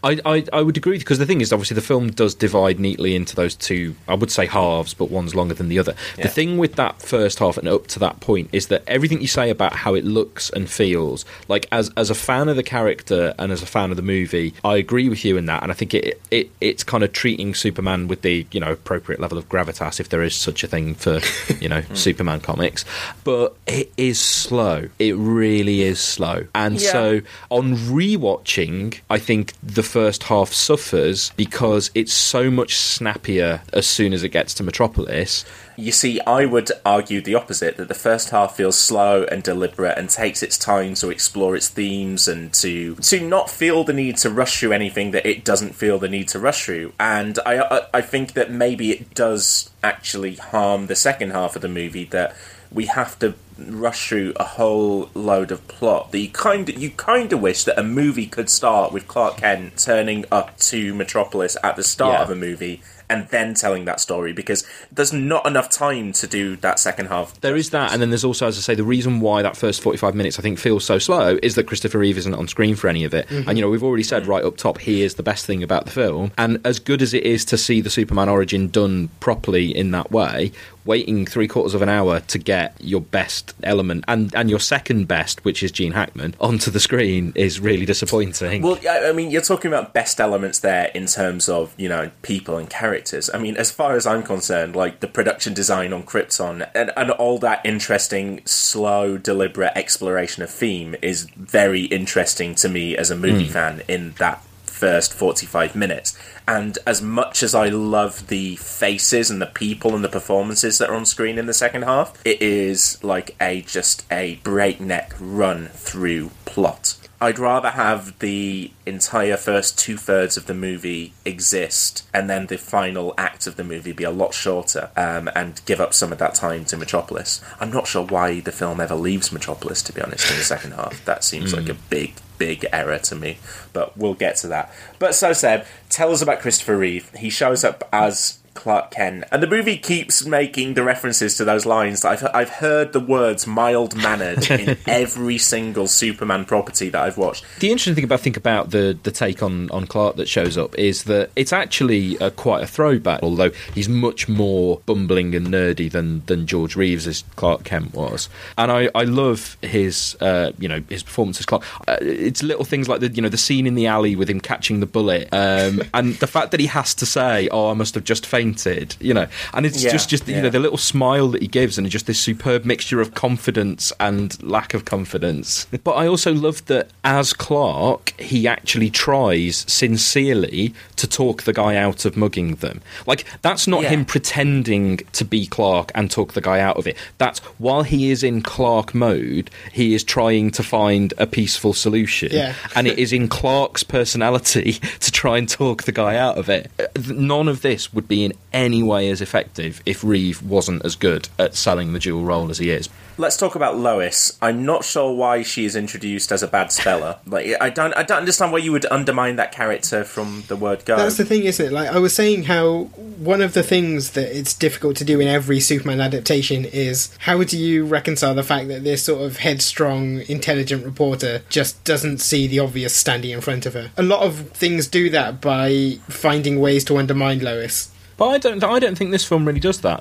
I would agree, because the thing is, obviously, the film does divide neatly into those two, I would say halves, but one's longer than the other. Yeah. The thing with that first half and up to that point is that everything you say about how it looks and feels, like, as a fan of the character and as a fan of the movie, I agree with you in that, and I think it's kind of treating Superman with the, you know, appropriate level of gravitas, if there is such a thing for, you know, Superman comics. But it is slow. It really is slow. And so, on rewatching, I think the first half suffers because it's so much snappier as soon as it gets to Metropolis. You see, I would argue the opposite, that the first half feels slow and deliberate and takes its time to explore its themes and to not feel the need to rush through anything that it doesn't feel the need to rush through. And I think that maybe it does actually harm the second half of the movie, that we have to rush through a whole load of plot that you kind of wish that a movie could start with Clark Kent turning up to Metropolis at the start of a movie and then telling that story, because there's not enough time to do that second half. There is that, and then there's also, as I say, the reason why that first 45 minutes I think feels so slow is that Christopher Reeve isn't on screen for any of it. Mm-hmm. And, you know, we've already said right up top, he is the best thing about the film, and as good as it is to see the Superman origin done properly in that way, waiting 3/4 of an hour to get your best element and your second best, which is Gene Hackman, onto the screen is really disappointing. Well, I mean, you're talking about best elements there in terms of, you know, people and characters. I mean, as far as I'm concerned, like, the production design on Krypton and all that interesting, slow, deliberate exploration of theme is very interesting to me as a movie fan in that first 45 minutes. And as much as I love the faces and the people and the performances that are on screen in the second half, it is like just a breakneck run through plot. I'd rather have the entire first 2/3 of the movie exist and then the final act of the movie be a lot shorter, and give up some of that time to Metropolis. I'm not sure why the film ever leaves Metropolis, to be honest, in the second half. That seems like a big error to me, but we'll get to that. But so, Seb, tell us about Christopher Reeve. He shows up as Clark Kent, and the movie keeps making the references to those lines. I've heard the words mild-mannered in every single Superman property that I've watched. The interesting thing about the take on Clark that shows up is that it's actually quite a throwback, although he's much more bumbling and nerdy than George Reeves' Clark Kent was. And I love his his performance as Clark. It's little things like the scene in the alley with him catching the bullet, and the fact that he has to say, "Oh, I must have just fainted," and it's just the little smile that he gives, and just this superb mixture of confidence and lack of confidence. But I also love that as Clark, he actually tries sincerely to talk the guy out of mugging them. Like, that's not him pretending to be Clark and talk the guy out of it. That's, while he is in Clark mode, he is trying to find a peaceful solution. And it is in Clark's personality to try and talk the guy out of it. None of this would be in any way as effective if Reeve wasn't as good at selling the dual role as he is. Let's talk about Lois. I'm not sure why she is introduced as a bad speller. Like, I don't understand why you would undermine that character from the word go. That's the thing, isn't it? Like, I was saying how one of the things that it's difficult to do in every Superman adaptation is, how do you reconcile the fact that this sort of headstrong, intelligent reporter just doesn't see the obvious standing in front of her? A lot of things do that by finding ways to undermine Lois. But I don't think this film really does that, though.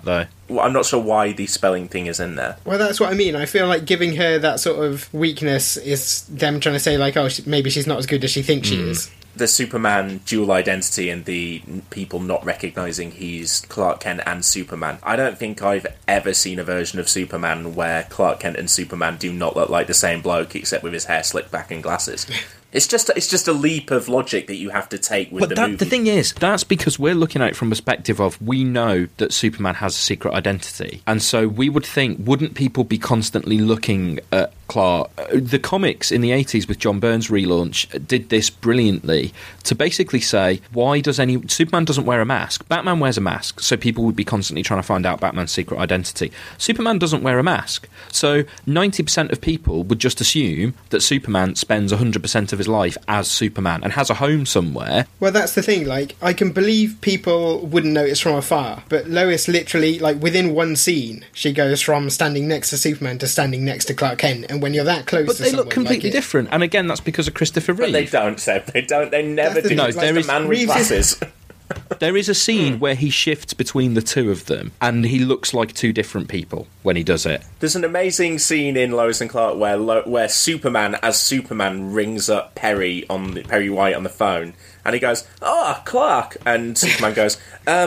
I'm not sure why the spelling thing is in there. Well, that's what I mean. I feel like giving her that sort of weakness is them trying to say, like, oh, maybe she's not as good as she thinks she is. The Superman dual identity and the people not recognising he's Clark Kent and Superman. I don't think I've ever seen a version of Superman where Clark Kent and Superman do not look like the same bloke, except with his hair slicked back and glasses. It's just a leap of logic that you have to take with the movie. The thing is, that's because we're looking at it from the perspective of, we know that Superman has a secret identity. And so we would think, wouldn't people be constantly looking at Clark? The comics in the 80s with John Byrne's relaunch did this brilliantly to basically say, why does Superman doesn't wear a mask. Batman wears a mask, so people would be constantly trying to find out Batman's secret identity. Superman doesn't wear a mask. So 90% of people would just assume that Superman spends 100% of his life as Superman and has a home somewhere. Well, that's the thing, like, I can believe people wouldn't notice from afar, but Lois literally, like, within one scene, she goes from standing next to Superman to standing next to Clark Kent, and when you're that close but to they someone, look completely like different, and again, that's because of Christopher Reeve. But they don't, Seb. They never do. No, There is the man with glasses. There is a scene where he shifts between the two of them, and he looks like two different people when he does it. There's an amazing scene in Lois and Clark where Superman, as Superman, rings up Perry White on the phone, and he goes, "Oh, Clark," and Superman goes,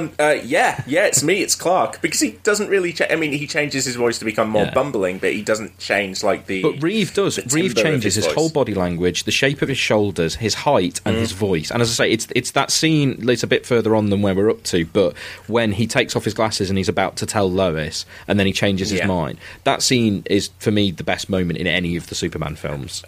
yeah, it's me, it's Clark," because he doesn't really. He changes his voice to become more bumbling, but he doesn't change like the. But Reeve does. Reeve changes his whole body language, the shape of his shoulders, his height, and his voice. And as I say, it's that scene. It's a bit further on than where we're up to, but when he takes off his glasses and he's about to tell Lois, and then he changes his mind. That scene is, for me, the best moment in any of the Superman films.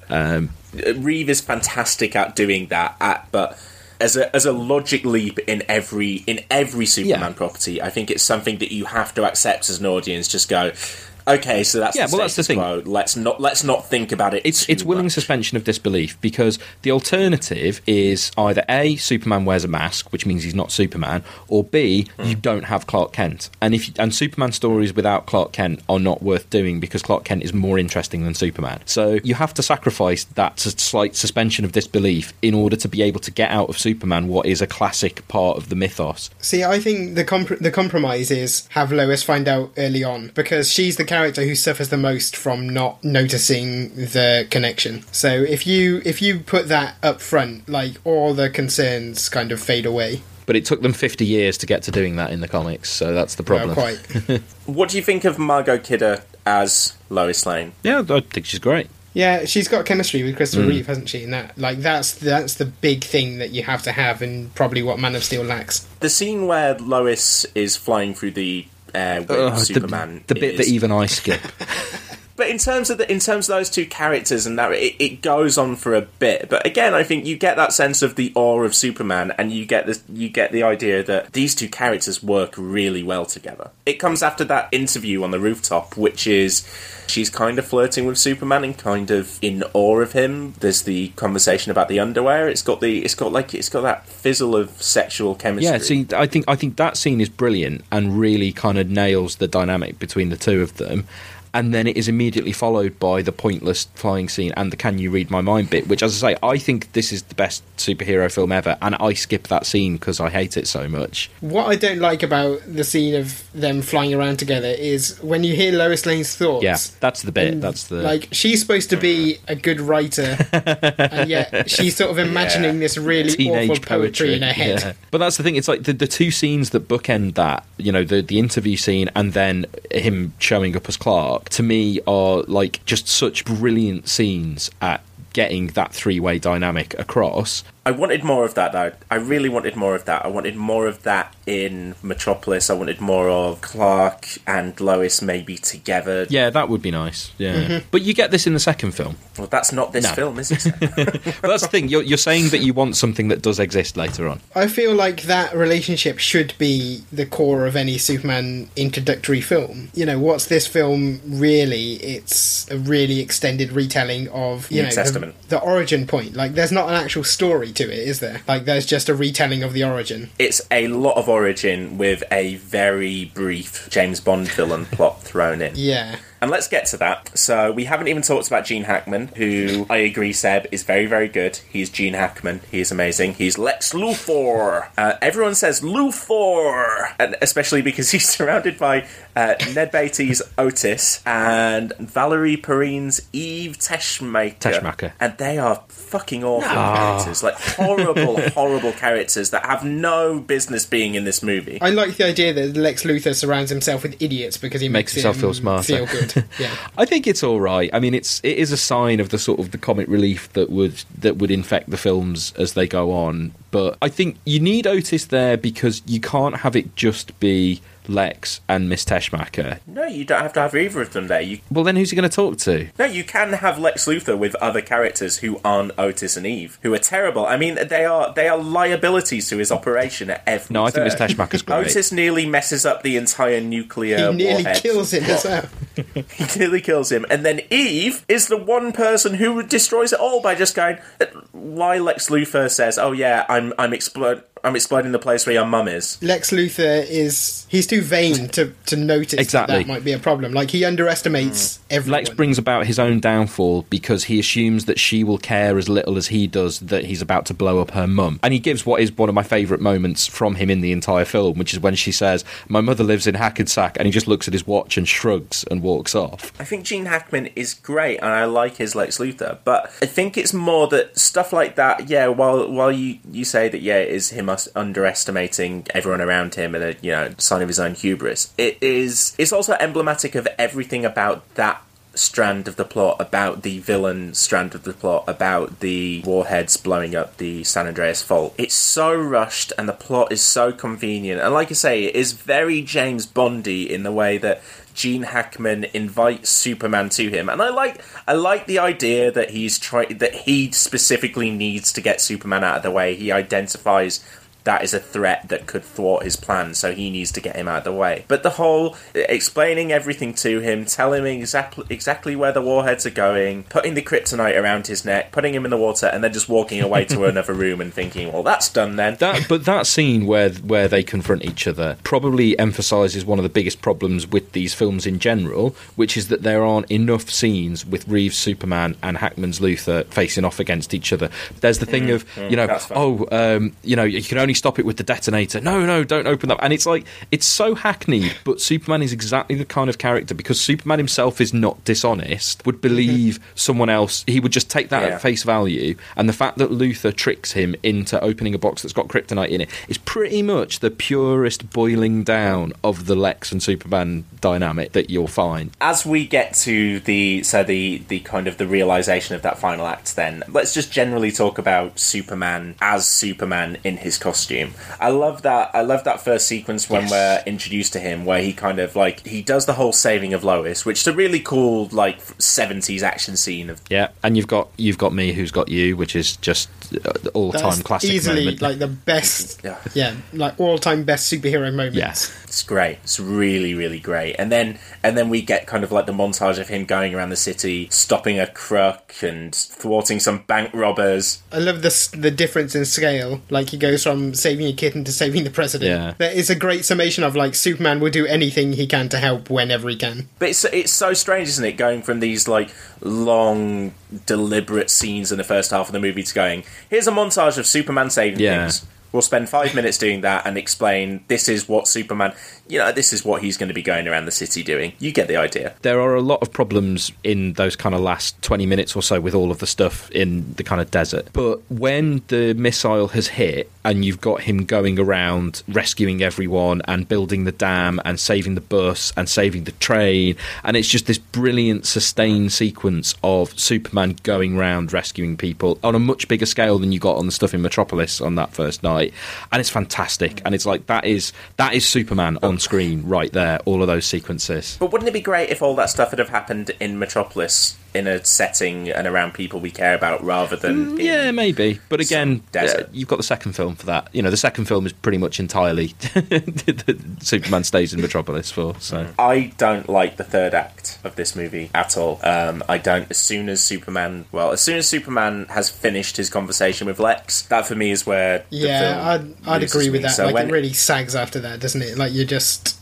Reeve is fantastic at doing that, but as a logic leap in every Superman property, I think it's something that you have to accept as an audience. Just go, okay, so that's that's the thing. Quo. Let's not think about it. It's willing suspension of disbelief, because the alternative is either A, Superman wears a mask, which means he's not Superman, or B, you don't have Clark Kent. And Superman stories without Clark Kent are not worth doing, because Clark Kent is more interesting than Superman. So you have to sacrifice that slight suspension of disbelief in order to be able to get out of Superman what is a classic part of the mythos. See, I think the compromise is have Lois find out early on, because she's the character who suffers the most from not noticing the connection. So if you put that up front, like, all the concerns kind of fade away. But it took them 50 years to get to doing that in the comics, so that's the problem. Well, quite. What do you think of Margot Kidder as Lois Lane? Yeah, I think she's great. Yeah, she's got chemistry with Christopher Reeve, hasn't she? And that's the big thing that you have to have, and probably what Man of Steel lacks. The scene where Lois is flying through the air with Superman, the bit that even I skip. But in terms of those two characters, and that it goes on for a bit. But again, I think you get that sense of the awe of Superman, and you get the idea that these two characters work really well together. It comes after that interview on the rooftop, which is she's kind of flirting with Superman and kind of in awe of him. There's the conversation about the underwear. It's got that fizzle of sexual chemistry. Yeah, see, I think that scene is brilliant and really kind of nails the dynamic between the two of them. And then it is immediately followed by the pointless flying scene and the "can you read my mind" bit, which, as I say, I think this is the best superhero film ever, and I skip that scene because I hate it so much. What I don't like about the scene of them flying around together is when you hear Lois Lane's thoughts. Yeah, that's the bit. That's the like, she's supposed to be a good writer, and yet she's sort of imagining this really teenage awful poetry in her head. Yeah. But that's the thing. It's like the two scenes that bookend that, the interview scene and then him showing up as Clark, to me are like just such brilliant scenes at getting that three-way dynamic across. I wanted more of that, though. I really wanted more of that. I wanted more of that in Metropolis. I wanted more of Clark and Lois maybe together. Yeah, that would be nice. Yeah, But you get this in the second film. Well, that's not this film, is it? Well, that's the thing. You're saying that you want something that does exist later on. I feel like that relationship should be the core of any Superman introductory film. What's this film really? It's a really extended retelling of the origin point. Like, there's not an actual story to it, is there? Like, there's just a retelling of the origin. It's a lot of origin with a very brief James Bond villain plot thrown in. Yeah. And let's get to that. So we haven't even talked about Gene Hackman, who I agree, Seb, is very, very good. He's Gene Hackman. He is amazing. He's Lex Luthor. Everyone says Luthor, and especially because he's surrounded by Ned Beatty's Otis and Valerie Perrine's Eve Teschmacher. And they are fucking awful characters. Like, horrible characters that have no business being in this movie. I like the idea that Lex Luthor surrounds himself with idiots because he makes himself feel smarter. Feel good. Yeah. I think it's all right. I mean, it is a sign of the sort of the comic relief that would infect the films as they go on. But I think you need Otis there because you can't have it just be Lex and Miss Teschmacher. No, you don't have to have either of them there. Well, then who's he going to talk to? No, you can have Lex Luthor with other characters who aren't Otis and Eve, who are terrible. I mean, they are liabilities to his operation at every No, I think Miss Teschmacher's great. Otis nearly messes up the entire nuclear warhead. He nearly kills him as well. He nearly kills him. And then Eve is the one person who destroys it all by just going... Why Lex Luthor says, oh yeah, I'm exploding the place where your mum is. Lex Luthor he's too vain to notice that might be a problem. Like, he underestimates everyone. Lex brings about his own downfall because he assumes that she will care as little as he does that he's about to blow up her mum. And he gives what is one of my favourite moments from him in the entire film, which is when she says, my mother lives in Hackensack, and he just looks at his watch and shrugs and walks off. I think Gene Hackman is great, and I like his Lex Luthor, but I think it's more that stuff like that, yeah, while you say that, yeah, it is him underestimating everyone around him and a sign of his own hubris, it's also emblematic of everything about that strand of the plot, about the villain strand of the plot, about the warheads blowing up the San Andreas Fault. It's so rushed and the plot is so convenient, and like I say, it is very James Bondy in the way that Gene Hackman invites Superman to him, and I like the idea that he specifically needs to get Superman out of the way. He identifies that is a threat that could thwart his plan, so he needs to get him out of the way. But the whole explaining everything to him, telling him exactly where the warheads are going, putting the kryptonite around his neck, putting him in the water, and then just walking away to another room and thinking, well, that's done then. But that scene where they confront each other probably emphasises one of the biggest problems with these films in general, which is that there aren't enough scenes with Reeves' Superman and Hackman's Luthor facing off against each other. There's the thing of, you can only stop it with the detonator. No, don't open that. And it's like, it's so hackneyed, but Superman is exactly the kind of character, because Superman himself is not dishonest, would believe someone else, he would just take that at face value, and the fact that Luthor tricks him into opening a box that's got kryptonite in it is pretty much the purest boiling down of the Lex and Superman dynamic that you'll find. As we get to the kind of the realisation of that final act, then let's just generally talk about Superman as Superman in his costume. I love that first sequence when we're introduced to him, where he kind of he does the whole saving of Lois, which is a really cool 70s action scene of and you've got Me, Who's Got You, which is just all-time classic easily moment. The best all-time best superhero moments. It's great. It's really, really great. And then we get kind of the montage of him going around the city, stopping a crook and thwarting some bank robbers. I love the difference in scale. He goes from saving a kitten to saving the president. Yeah. That is a great summation of Superman will do anything he can to help whenever he can. But it's so strange, isn't it, going from these long, deliberate scenes in the first half of the movie to going, here's a montage of Superman saving things. We'll spend 5 minutes doing that and explain this is what Superman... this is what he's going to be going around the city doing. You get the idea. There are a lot of problems in those kind of last 20 minutes or so with all of the stuff in the kind of desert. But when the missile has hit and you've got him going around rescuing everyone and building the dam and saving the bus and saving the train, and it's just this brilliant sustained sequence of Superman going around rescuing people on a much bigger scale than you got on the stuff in Metropolis on that first night. And it's fantastic. And it's that is Superman on screen right there, all of those sequences. But wouldn't it be great if all that stuff had have happened in Metropolis in a setting and around people we care about, rather than maybe. But again, desert. You've got the second film for that. The second film is pretty much entirely Superman stays in Metropolis for. So I don't like the third act of this movie at all. I don't. As soon as Superman has finished his conversation with Lex, that for me is where I'd agree with that. So it really sags after that, doesn't it? You're just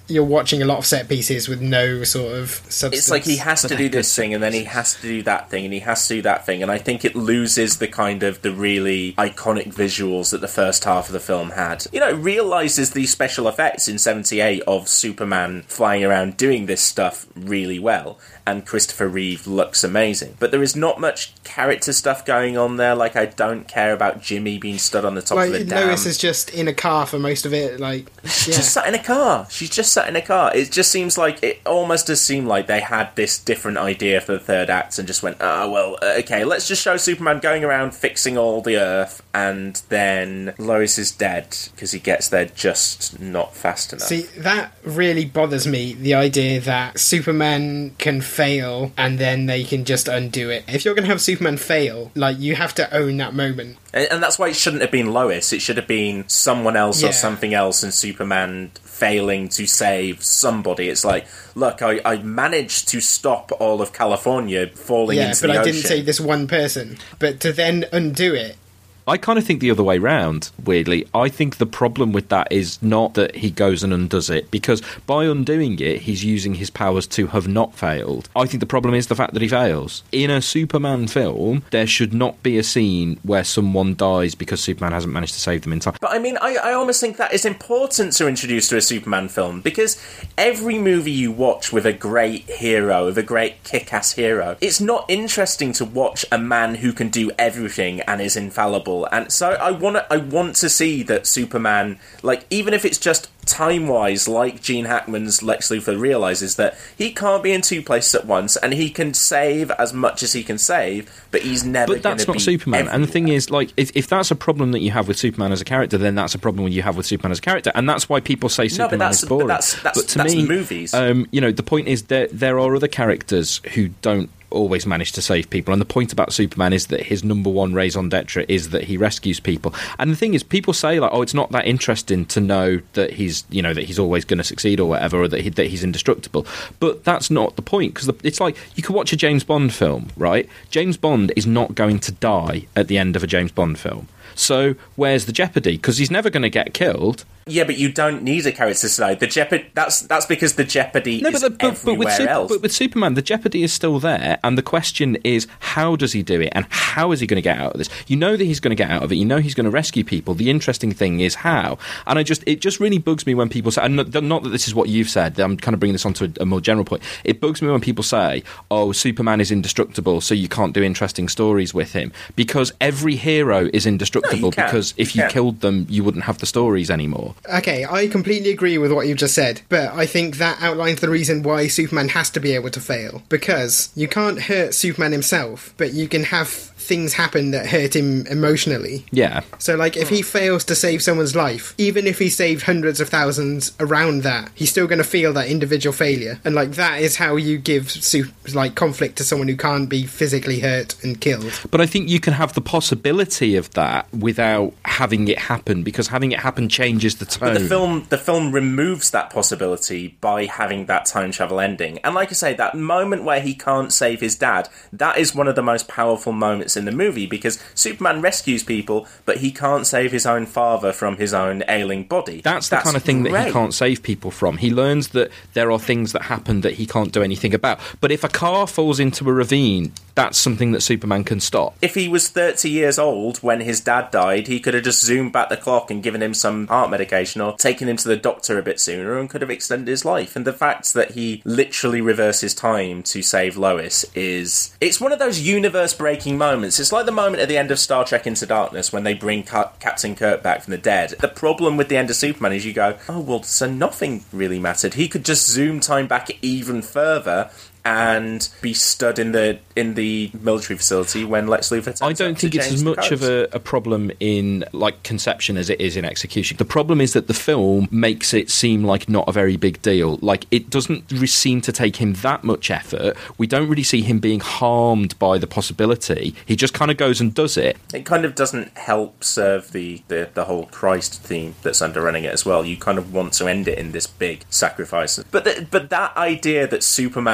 you're watching a lot of set pieces with no sort of substance. It's like he has to do this thing, and then he has to do that thing, and he has to do that thing, and I think it loses the kind of the really iconic visuals that the first half of the film had. You know, it realises the special effects in 78 of Superman flying around doing this stuff really well, and Christopher Reeve looks amazing. But there is not much character stuff going on there. Like, I don't care about Jimmy being stood on the top of a dam. Lois is just in a car for most of it. Like, she's just sat in a car. She's just sat in a car. It just seems like, it almost does seem like they had this different idea for the third act and just went, okay, let's just show Superman going around fixing all the Earth, and then Lois is dead because he gets there just not fast enough. See, that really bothers me, the idea that Superman can fail and then they can just undo it. If you're going to have Superman fail, like, you have to own that moment. And that's why it shouldn't have been Lois. It should have been someone else or something else, and Superman failing to save somebody. It's like, look, I managed to stop all of California falling into the ocean. Yeah, but I didn't save this one person. But to then undo it... I kind of think the other way round, weirdly. I think the problem with that is not that he goes and undoes it, because by undoing it, he's using his powers to have not failed. I think the problem is the fact that he fails. In a Superman film, there should not be a scene where someone dies because Superman hasn't managed to save them in time. But I mean, I almost think that is important to introduce to a Superman film, because every movie you watch with a great hero, with a great kick-ass hero, it's not interesting to watch a man who can do everything and is infallible. And so I want to see that Superman, like, even if it's just time-wise, like Gene Hackman's Lex Luthor realises that he can't be in two places at once, and he can save as much as he can save, but he's never going to be... But that's not Superman. Everywhere. And the thing is, like, if that's a problem that you have with Superman as a character, then that's a problem you have with Superman as a character, and that's why people say Superman is boring. But to me, movies. You know, the point is there are other characters who don't always manage to save people, and the point about Superman is that his number one raison d'etre is that he rescues people. And the thing is, people say, like, oh, it's not that interesting to know that he's always going to succeed or whatever, or that he's indestructible. But that's not the point, because it's like, you could watch a James Bond film, right? James Bond is not going to die at the end of a James Bond film. So where's the jeopardy? Because he's never going to get killed. Yeah, but you don't need a character to die. The jeopardy, that's because the jeopardy is everywhere else. But with Superman, the jeopardy is still there, and the question is, how does he do it, and how is he going to get out of this? You know that he's going to get out of it. You know he's going to rescue people. The interesting thing is how. And it just really bugs me when people say, and not that this is what you've said, I'm kind of bringing this on to a more general point. It bugs me when people say, oh, Superman is indestructible, so you can't do interesting stories with him. Because every hero is indestructible, because if you killed them, you wouldn't have the stories anymore. Okay, I completely agree with what you've just said, but I think that outlines the reason why Superman has to be able to fail. Because you can't hurt Superman himself, but you can have things happen that hurt him emotionally. Yeah. So, like, if he fails to save someone's life, even if he saved hundreds of thousands around that, he's still going to feel that individual failure. And, like, that is how you give, conflict to someone who can't be physically hurt and killed. But I think you can have the possibility of that without having it happen, because having it happen changes the tone. But the film removes that possibility by having that time travel ending. And like I say, that moment where he can't save his dad, that is one of the most powerful moments in the movie, because Superman rescues people, but he can't save his own father from his own ailing body. That's the kind of thing that he can't save people from. He learns that there are things that happen that he can't do anything about. But if a car falls into a ravine, that's something that Superman can stop. If he was 30 years old when his dad died, he could have just zoomed back the clock and given him some heart medication or taken him to the doctor a bit sooner and could have extended his life. And the fact that he literally reverses time to save Lois it's one of those universe-breaking moments. It's like the moment at the end of Star Trek Into Darkness when they bring Captain Kirk back from the dead. The problem with the end of Superman is you go, oh, well, so nothing really mattered. He could just zoom time back even further and be stood in the military facility when Lex Luthor turns up. I don't think it's as much of a problem in, like, conception as it is in execution. The problem is that the film makes it seem like not a very big deal. Like, it doesn't seem to take him that much effort. We don't really see him being harmed by the possibility. He just kind of goes and does it. It kind of doesn't help serve the whole Christ theme that's underrunning it as well. You kind of want to end it in this big sacrifice. But that idea that Superman can't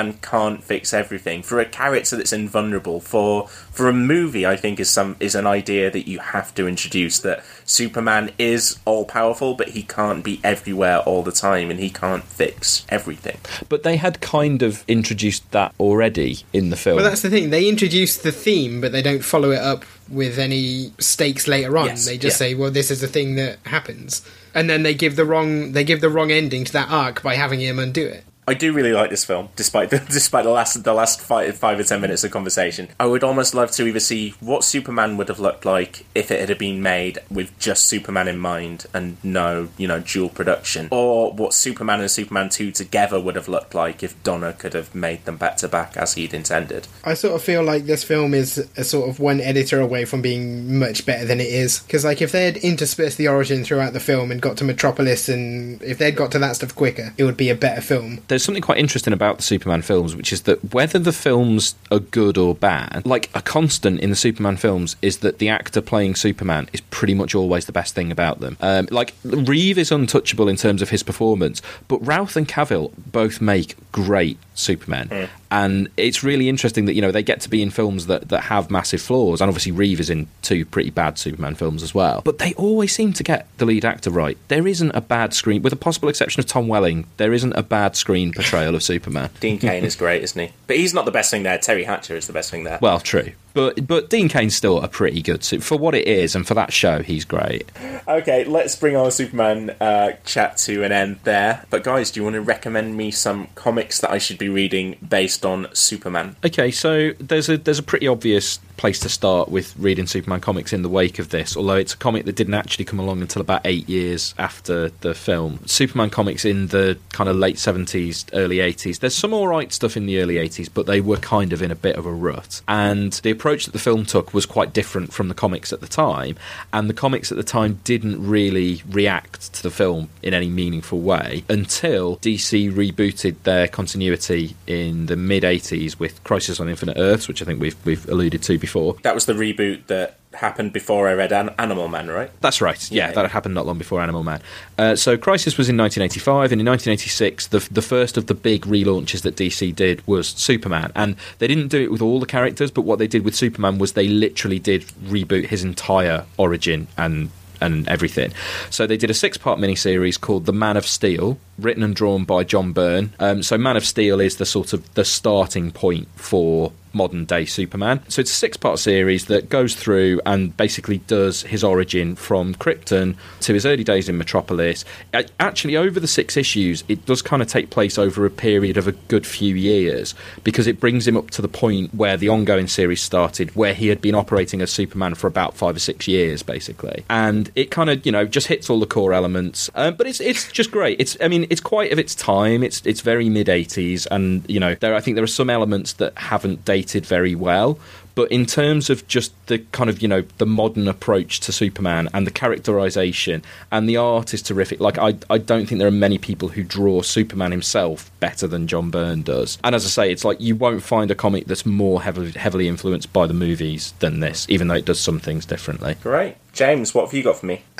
can't fix everything. For a character that's invulnerable, for a movie, I think is an idea that you have to introduce, that Superman is all-powerful, but he can't be everywhere all the time, and he can't fix everything. But they had kind of introduced that already in the film. Well, that's the thing. They introduced the theme, but they don't follow it up with any stakes later on. Yes, they just say, well, this is a thing that happens. And then they give the wrong ending to that arc by having him undo it. I do really like this film, despite the last 5 or 10 minutes of conversation. I would almost love to either see what Superman would have looked like if it had been made with just Superman in mind and no, dual production, or what Superman and Superman 2 together would have looked like if Donner could have made them back to back as he'd intended. I sort of feel like this film is a sort of one editor away from being much better than it is, because like if they had interspersed the origin throughout the film and got to Metropolis, and if they'd got to that stuff quicker, it would be a better film. There's something quite interesting about the Superman films, which is that whether the films are good or bad, like a constant in the Superman films is that the actor playing Superman is pretty much always the best thing about them. Like, Reeve is untouchable in terms of his performance, but Routh and Cavill both make great Superman. And it's really interesting that, they get to be in films that have massive flaws, and obviously Reeve is in 2 pretty bad Superman films as well. But they always seem to get the lead actor right. There isn't a bad screen, with a possible exception of Tom Welling, there isn't a bad screen portrayal of Superman. Dean Cain is great, isn't he? But he's not the best thing there. Terry Hatcher is the best thing there. Well, true. But Dean Cain's still a pretty good suit. For what it is, and for that show, he's great. Okay, let's bring our Superman chat to an end there. But guys, do you want to recommend me some comics that I should be reading based on Superman? Okay, so there's a pretty obvious place to start with reading Superman comics in the wake of this, although it's a comic that didn't actually come along until about 8 years after the film. Superman comics in the kind of late 70s, early 80s. There's some alright stuff in the early 80s, but they were kind of in a bit of a rut. And the approach that the film took was quite different from the comics at the time, and the comics at the time didn't really react to the film in any meaningful way until DC rebooted their continuity in the mid-80s with Crisis on Infinite Earths, which I think we've alluded to before. That was the reboot that happened before I read Animal Man, right? That's right, yeah. That had happened not long before Animal Man. So Crisis was in 1985, and in 1986 the first of the big relaunches that DC did was Superman, and they didn't do it with all the characters, but what they did with Superman was they literally did reboot his entire origin and everything. So they did a 6-part miniseries called The Man of Steel, written and drawn by John Byrne. So Man of Steel is the sort of the starting point for modern day Superman. So it's a 6-part series that goes through and basically does his origin from Krypton to his early days in Metropolis. Actually, over the 6 issues, it does kind of take place over a period of a good few years, because it brings him up to the point where the ongoing series started, where he had been operating as Superman for about 5 or 6 years, basically. And it kind of, just hits all the core elements. But it's just great. It's quite of its time. It's very mid-80s, and, I think there are some elements that haven't dated very well, but in terms of just the kind of the modern approach to Superman and the characterization and the art is terrific. Like I don't think there are many people who draw Superman himself better than John Byrne does. And as I say, it's like you won't find a comic that's more heavily influenced by the movies than this, even though it does some things differently. Great. James, what have you got for me?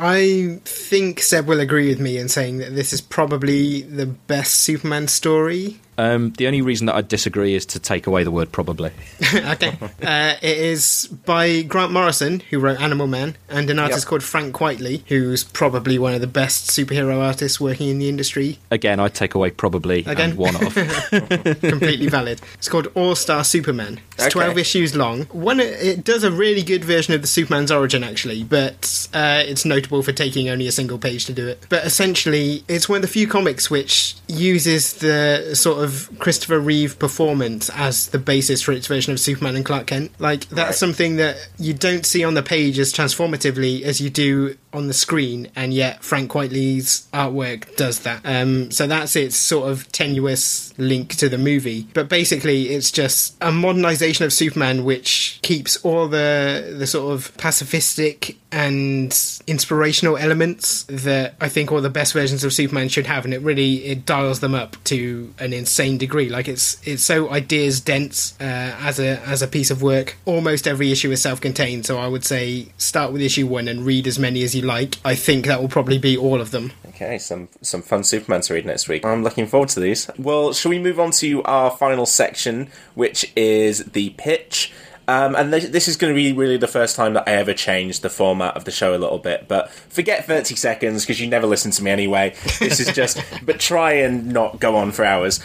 I think Seb will agree with me in saying that this is probably the best Superman story. The only reason that I disagree is to take away the word probably. Okay. It is by Grant Morrison, who wrote Animal Man, and an artist called Frank Quitely, who's probably one of the best superhero artists working in the industry. Again, I'd take away probably and one of. Completely valid. It's called All-Star Superman. It's 12 issues long. It does a really good version of the Superman's origin, actually, but it's notable for taking only a single page to do it. But essentially, it's one of the few comics which uses the sort of Christopher Reeve performance as the basis for its version of Superman and Clark Kent. Like, that's something that you don't see on the page as transformatively as you do on the screen, and yet Frank Quitely's artwork does that. So that's its sort of tenuous link to the movie. But basically, it's just a modernisation of Superman which keeps all the sort of pacifistic and inspirational elements that I think all the best versions of Superman should have, and it dials them up to an insane degree. Like it's so ideas dense as a piece of work. Almost every issue is self-contained, so I would say start with issue 1 and read as many as you like. I think that will probably be all of them. Okay, some fun Superman to read next week. I'm looking forward to these. Well, shall we move on to our final section, which is the pitch? And this is going to be really the first time that I ever changed the format of the show a little bit. But forget 30 seconds, because you never listen to me anyway. This is just... but try and not go on for hours.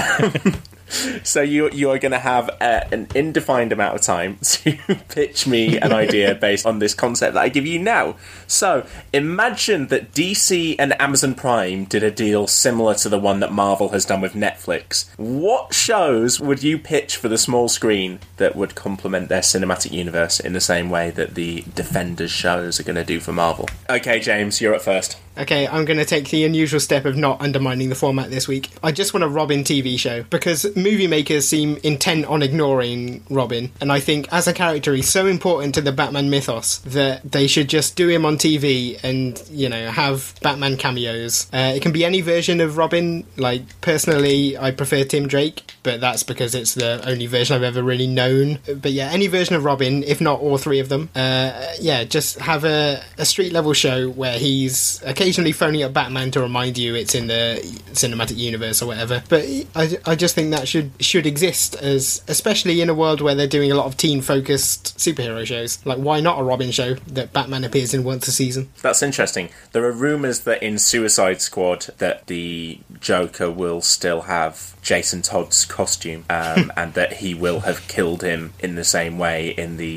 So you are going to have an indefined amount of time to pitch me an idea based on this concept that I give you now. So imagine that DC and Amazon Prime did a deal similar to the one that Marvel has done with Netflix. What shows would you pitch for the small screen that would complement their cinematic universe in the same way that the Defenders shows are going to do for Marvel? Okay, James, you're up first. Okay, I'm going to take the unusual step of not undermining the format this week. I just want a Robin TV show, because movie makers seem intent on ignoring Robin, and I think as a character he's so important to the Batman mythos that they should just do him on TV and, you know, have Batman cameos. It can be any version of Robin. Like, personally, I prefer Tim Drake, but that's because it's the only version I've ever really known. But yeah, any version of Robin, if not all three of them. Just have a street-level show where he's occasionally phoning up Batman to remind you it's in the cinematic universe or whatever. But I just think that should exist, especially in a world where they're doing a lot of teen-focused superhero shows. Like, why not a Robin show that Batman appears in once a season? That's interesting. There are rumours that in Suicide Squad that the Joker will still have Jason Todd's costume, and that he will have killed him in the same way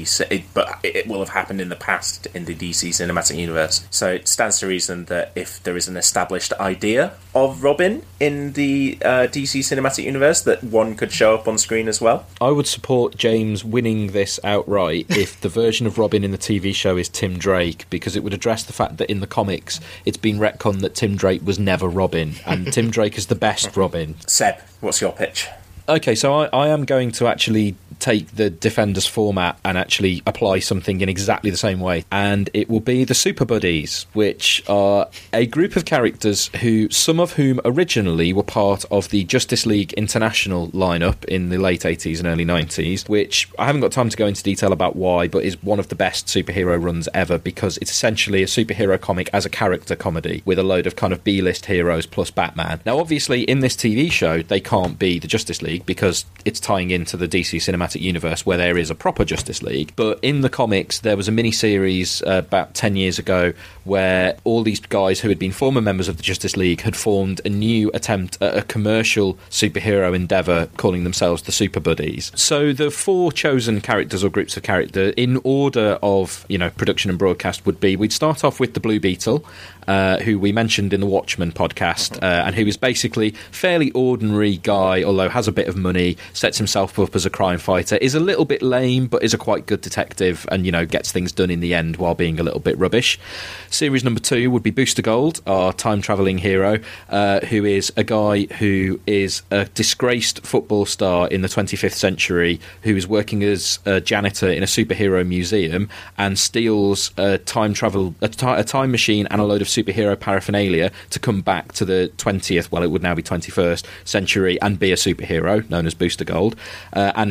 but it will have happened in the past in the DC cinematic universe. So it stands to reason that if there is an established idea of Robin in the DC cinematic universe, that one could show up on screen as well. I would support James winning this outright if the version of Robin in the TV show is Tim Drake, because it would address the fact that in the comics it's been retconned that Tim Drake was never Robin, and Tim Drake is the best Robin. Seb, what's your pitch? Okay, so I am going to actually take the Defenders format and actually apply something in exactly the same way. And it will be the Super Buddies, which are a group of characters some of whom originally were part of the Justice League International lineup in the late 80s and early 90s, which I haven't got time to go into detail about why, but is one of the best superhero runs ever, because it's essentially a superhero comic as a character comedy with a load of kind of B-list heroes plus Batman. Now, obviously, in this TV show, they can't be the Justice League because it's tying into the DC cinematic universe where there is a proper Justice League. But in the comics, there was a mini-series about 10 years ago where all these guys who had been former members of the Justice League had formed a new attempt at a commercial superhero endeavour calling themselves the Super Buddies. So the four chosen characters or groups of characters in order of, production and broadcast would be, we'd start off with the Blue Beetle, who we mentioned in the Watchmen podcast, and who is basically fairly ordinary guy, although has a bit of money, sets himself up as a crime fighter, is a little bit lame, but is a quite good detective, and, gets things done in the end while being a little bit rubbish. Series number 2 would be Booster Gold, our time-travelling hero, who is a guy who is a disgraced football star in the 25th century, who is working as a janitor in a superhero museum and steals a time machine and a load of superhero paraphernalia to come back to the 20th, well, it would now be 21st century, and be a superhero known as Booster Gold. And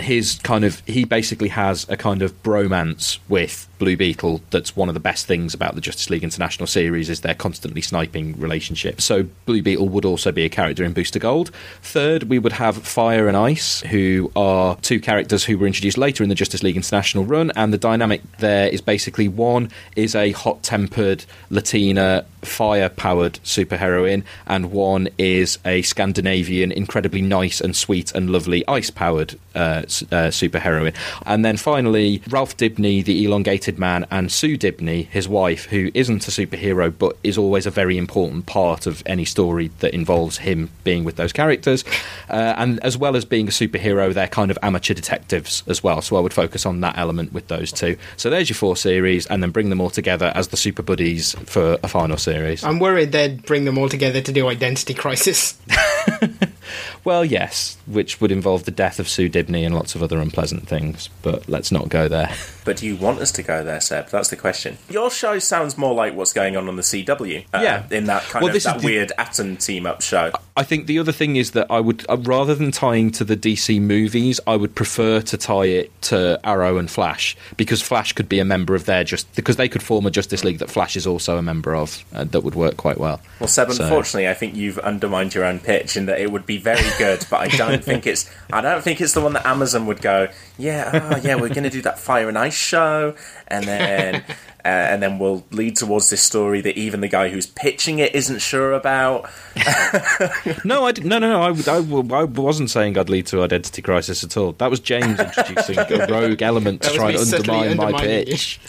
he basically has a kind of bromance with Blue Beetle that's one of the best things about the Justice League International series, is their constantly sniping relationship. So Blue Beetle would also be a character in Booster Gold. Third, we would have Fire and Ice, who are two characters who were introduced later in the Justice League International run, and the dynamic there is basically one is a hot-tempered Latina fire-powered superheroine, and one is a Scandinavian, incredibly nice and sweet and lovely ice-powered superheroine. And then finally, Ralph Dibny, the elongated man, and Sue Dibny, his wife, who isn't a superhero but is always a very important part of any story that involves him being with those characters. And as well as being a superhero, they're kind of amateur detectives as well, so I would focus on that element with those two. So there's your 4 series, and then bring them all together as the Super Buddies for a final series. I'm worried they'd bring them all together to do Identity Crisis. Well, yes, which would involve the death of Sue Dibney and lots of other unpleasant things, but let's not go there. But do you want us to go there, Seb? That's the question. Your show sounds more like what's going on the CW. In that kind of that weird Atom team-up show. I think the other thing is that I would, rather than tying to the DC movies, I would prefer to tie it to Arrow and Flash, because Flash could be a member of because they could form a Justice League that Flash is also a member of, that would work quite well. Well, Seb, unfortunately, I think you've undermined your own pitch in that it would be very good, but I don't think it's the one that Amazon would go, we're going to do that Fire and Ice show, and then we'll lead towards this story that even the guy who's pitching it isn't sure about. No, I wasn't saying I'd lead to Identity Crisis at all. That was James introducing a rogue element to try and undermine my pitch.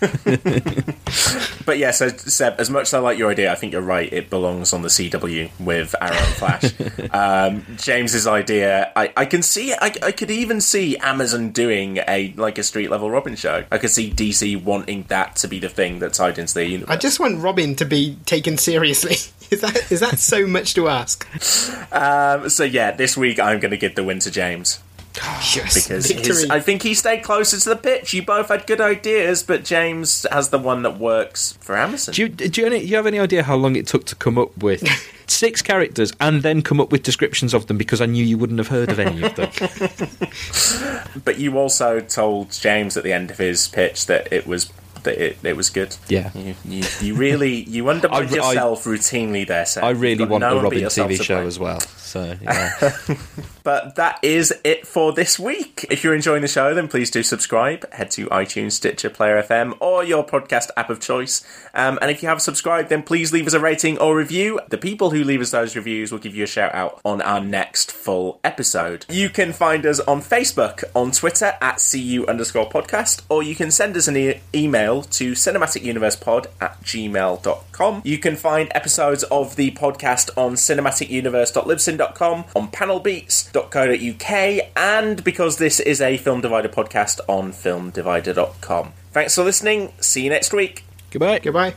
But yeah, so Seb, as much as I like your idea, I think you're right. It belongs on the CW with Arrow and Flash. James's idea, I can see it. I could even see Amazon doing a street level Robin show. I could see DC wanting that to be the thing that tied into their universe. I just want Robin to be taken seriously. Is that so much to ask? So yeah, this week I'm going to give the win to James. Yes, because I think he stayed closer to the pitch. You both had good ideas, but James has the one that works for Amazon. Do you have any idea how long it took to come up with 6 characters and then come up with descriptions of them, because I knew you wouldn't have heard of any of them? But you also told James at the end of his pitch that it was good. Yeah. You undermined yourself routinely there, Seth. I really want a Robin TV show as well. So, yeah. But that is it for this week. If you're enjoying the show, then please do subscribe. Head to iTunes, Stitcher, Player FM, or your podcast app of choice. And if you have subscribed, then please leave us a rating or review. The people who leave us those reviews will give you a shout out on our next full episode. You can find us on Facebook, on Twitter at CU_podcast, or you can send us an email to cinematicuniversepod@gmail.com. You can find episodes of the podcast on cinematicuniverse.libsyn.com, on panelbeats.co.uk, and because this is a Film Divider podcast, on filmdivider.com. Thanks for listening. See you next week. Goodbye. Goodbye.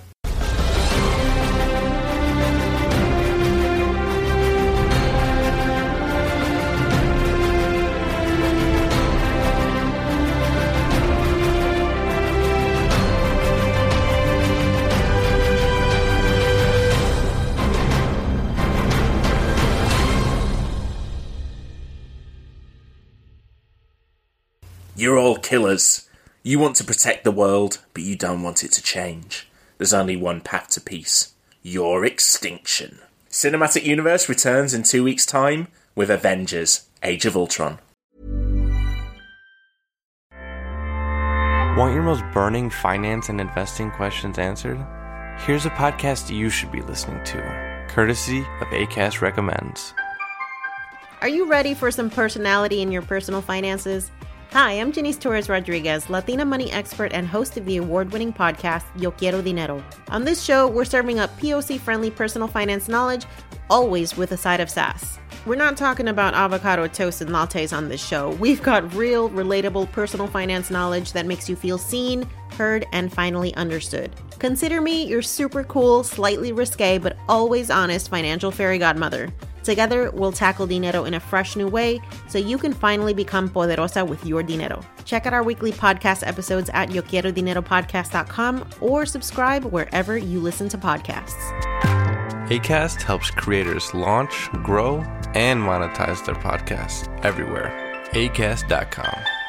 You're all killers. You want to protect the world, but you don't want it to change. There's only one path to peace. Your extinction. Cinematic Universe returns in 2 weeks' time with Avengers: Age of Ultron. Want your most burning finance and investing questions answered? Here's a podcast you should be listening to, courtesy of Acast Recommends. Are you ready for some personality in your personal finances? Hi, I'm Janice Torres-Rodriguez, Latina money expert and host of the award-winning podcast, Yo Quiero Dinero. On this show, we're serving up POC-friendly personal finance knowledge, always with a side of sass. We're not talking about avocado toast and lattes on this show. We've got real, relatable personal finance knowledge that makes you feel seen, heard, and finally understood. Consider me your super cool, slightly risque, but always honest financial fairy godmother. Together, we'll tackle dinero in a fresh new way so you can finally become poderosa with your dinero. Check out our weekly podcast episodes at YoQuieroDineroPodcast.com or subscribe wherever you listen to podcasts. Acast helps creators launch, grow, and monetize their podcasts everywhere. Acast.com.